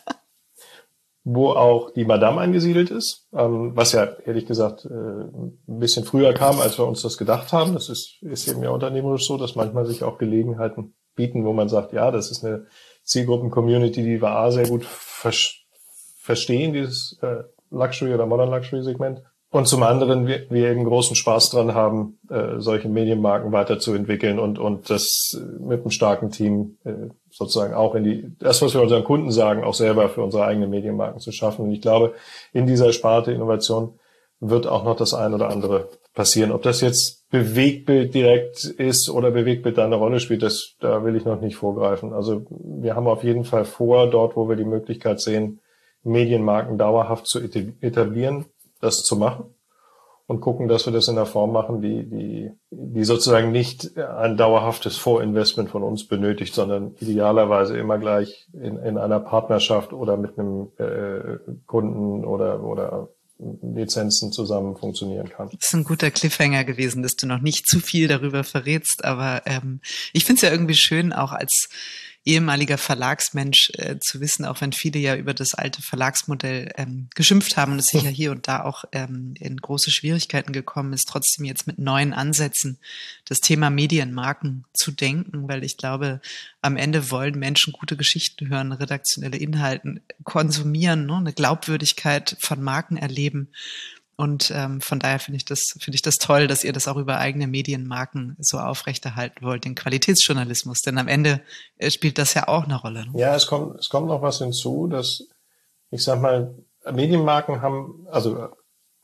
wo auch die Madame angesiedelt ist, ähm, was ja ehrlich gesagt äh, ein bisschen früher kam, als wir uns das gedacht haben. Das ist, ist eben ja unternehmerisch so, dass manchmal sich auch Gelegenheiten bieten, wo man sagt, ja, das ist eine Zielgruppen-Community, die wir A, sehr gut ver- verstehen, dieses äh, Luxury- oder Modern-Luxury-Segment. Und zum anderen, wir, wir eben großen Spaß dran haben, äh, solche Medienmarken weiterzuentwickeln und, und das äh, mit einem starken Team äh, sozusagen auch in die, das, was wir unseren Kunden sagen, auch selber für unsere eigenen Medienmarken zu schaffen. Und ich glaube, in dieser Sparte Innovation wird auch noch das ein oder andere passieren. Ob das jetzt Bewegtbild direkt ist oder Bewegtbild da eine Rolle spielt, das, da will ich noch nicht vorgreifen. Also wir haben auf jeden Fall vor, dort, wo wir die Möglichkeit sehen, Medienmarken dauerhaft zu etablieren, das zu machen und gucken, dass wir das in einer Form machen, die, die, die sozusagen nicht ein dauerhaftes Vorinvestment von uns benötigt, sondern idealerweise immer gleich in, in einer Partnerschaft oder mit einem äh, Kunden oder, oder Lizenzen zusammen funktionieren kann. Das ist ein guter Cliffhanger gewesen, dass du noch nicht zu viel darüber verrätst, aber ähm, ich finde es ja irgendwie schön, auch als ehemaliger Verlagsmensch äh, zu wissen, auch wenn viele ja über das alte Verlagsmodell ähm, geschimpft haben und es sicher hier und da auch ähm, in große Schwierigkeiten gekommen ist, trotzdem jetzt mit neuen Ansätzen das Thema Medienmarken zu denken, weil ich glaube, am Ende wollen Menschen gute Geschichten hören, redaktionelle Inhalte konsumieren, ne, eine Glaubwürdigkeit von Marken erleben. Und ähm, von daher finde ich das finde ich das toll, dass ihr das auch über eigene Medienmarken so aufrechterhalten wollt, den Qualitätsjournalismus. Denn am Ende äh, spielt das ja auch eine Rolle. Ne? Ja, es kommt es kommt noch was hinzu, dass ich sag mal, Medienmarken haben, also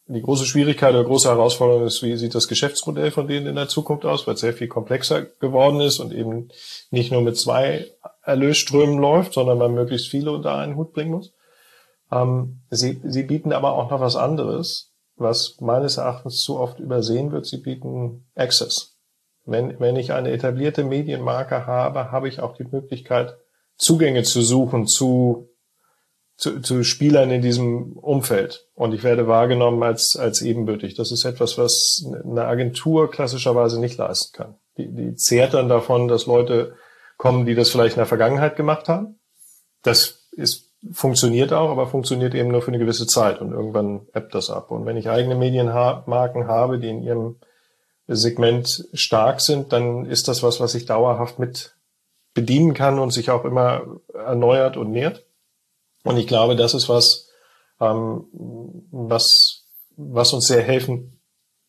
die große Schwierigkeit oder große Herausforderung ist, wie sieht das Geschäftsmodell von denen in der Zukunft aus, weil es sehr viel komplexer geworden ist und eben nicht nur mit zwei Erlösströmen läuft, sondern man möglichst viele unter einen Hut bringen muss. Ähm, sie, sie bieten aber auch noch was anderes, was meines Erachtens zu oft übersehen wird. Sie bieten Access. Wenn, wenn ich eine etablierte Medienmarke habe, habe ich auch die Möglichkeit, Zugänge zu suchen zu, zu, zu Spielern in diesem Umfeld. Und ich werde wahrgenommen als, als ebenbürtig. Das ist etwas, was eine Agentur klassischerweise nicht leisten kann. Die, die zehrt dann davon, dass Leute kommen, die das vielleicht in der Vergangenheit gemacht haben. Das ist, funktioniert auch, aber funktioniert eben nur für eine gewisse Zeit und irgendwann ebbt das ab. Und wenn ich eigene Medienmarken habe, die in ihrem Segment stark sind, dann ist das was, was ich dauerhaft mit bedienen kann und sich auch immer erneuert und nährt. Und ich glaube, das ist was, ähm, was, was uns sehr helfen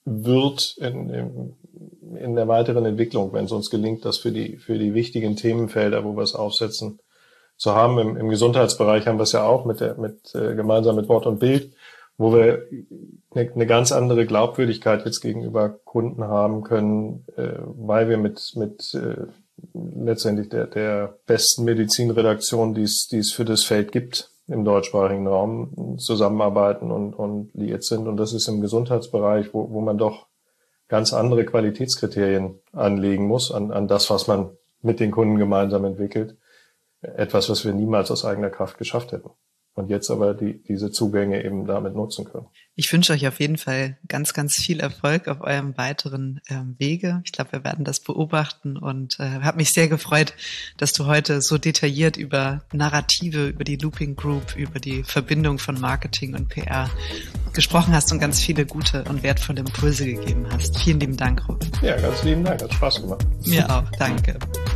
wird in, in, in der weiteren Entwicklung, wenn es uns gelingt, das für die, für die wichtigen Themenfelder, wo wir es aufsetzen, zu haben. Im, im Gesundheitsbereich haben wir es ja auch mit der, mit, äh, gemeinsam mit Wort und Bild, wo wir eine, eine ganz andere Glaubwürdigkeit jetzt gegenüber Kunden haben können, äh, weil wir mit, mit, äh, letztendlich der, der besten Medizinredaktion, die es, die es für das Feld gibt, im deutschsprachigen Raum zusammenarbeiten und, und liiert sind. Und das ist im Gesundheitsbereich, wo, wo man doch ganz andere Qualitätskriterien anlegen muss, an, an das, was man mit den Kunden gemeinsam entwickelt. Etwas, was wir niemals aus eigener Kraft geschafft hätten. Und jetzt aber die, diese Zugänge eben damit nutzen können. Ich wünsche euch auf jeden Fall ganz, ganz viel Erfolg auf eurem weiteren ähm, Wege. Ich glaube, wir werden das beobachten und äh, habe mich sehr gefreut, dass du heute so detailliert über Narrative, über die Looping Group, über die Verbindung von Marketing und P R gesprochen hast und ganz viele gute und wertvolle Impulse gegeben hast. Vielen lieben Dank, Robin. Ja, ganz lieben Dank. Hat Spaß gemacht. Mir auch. Danke.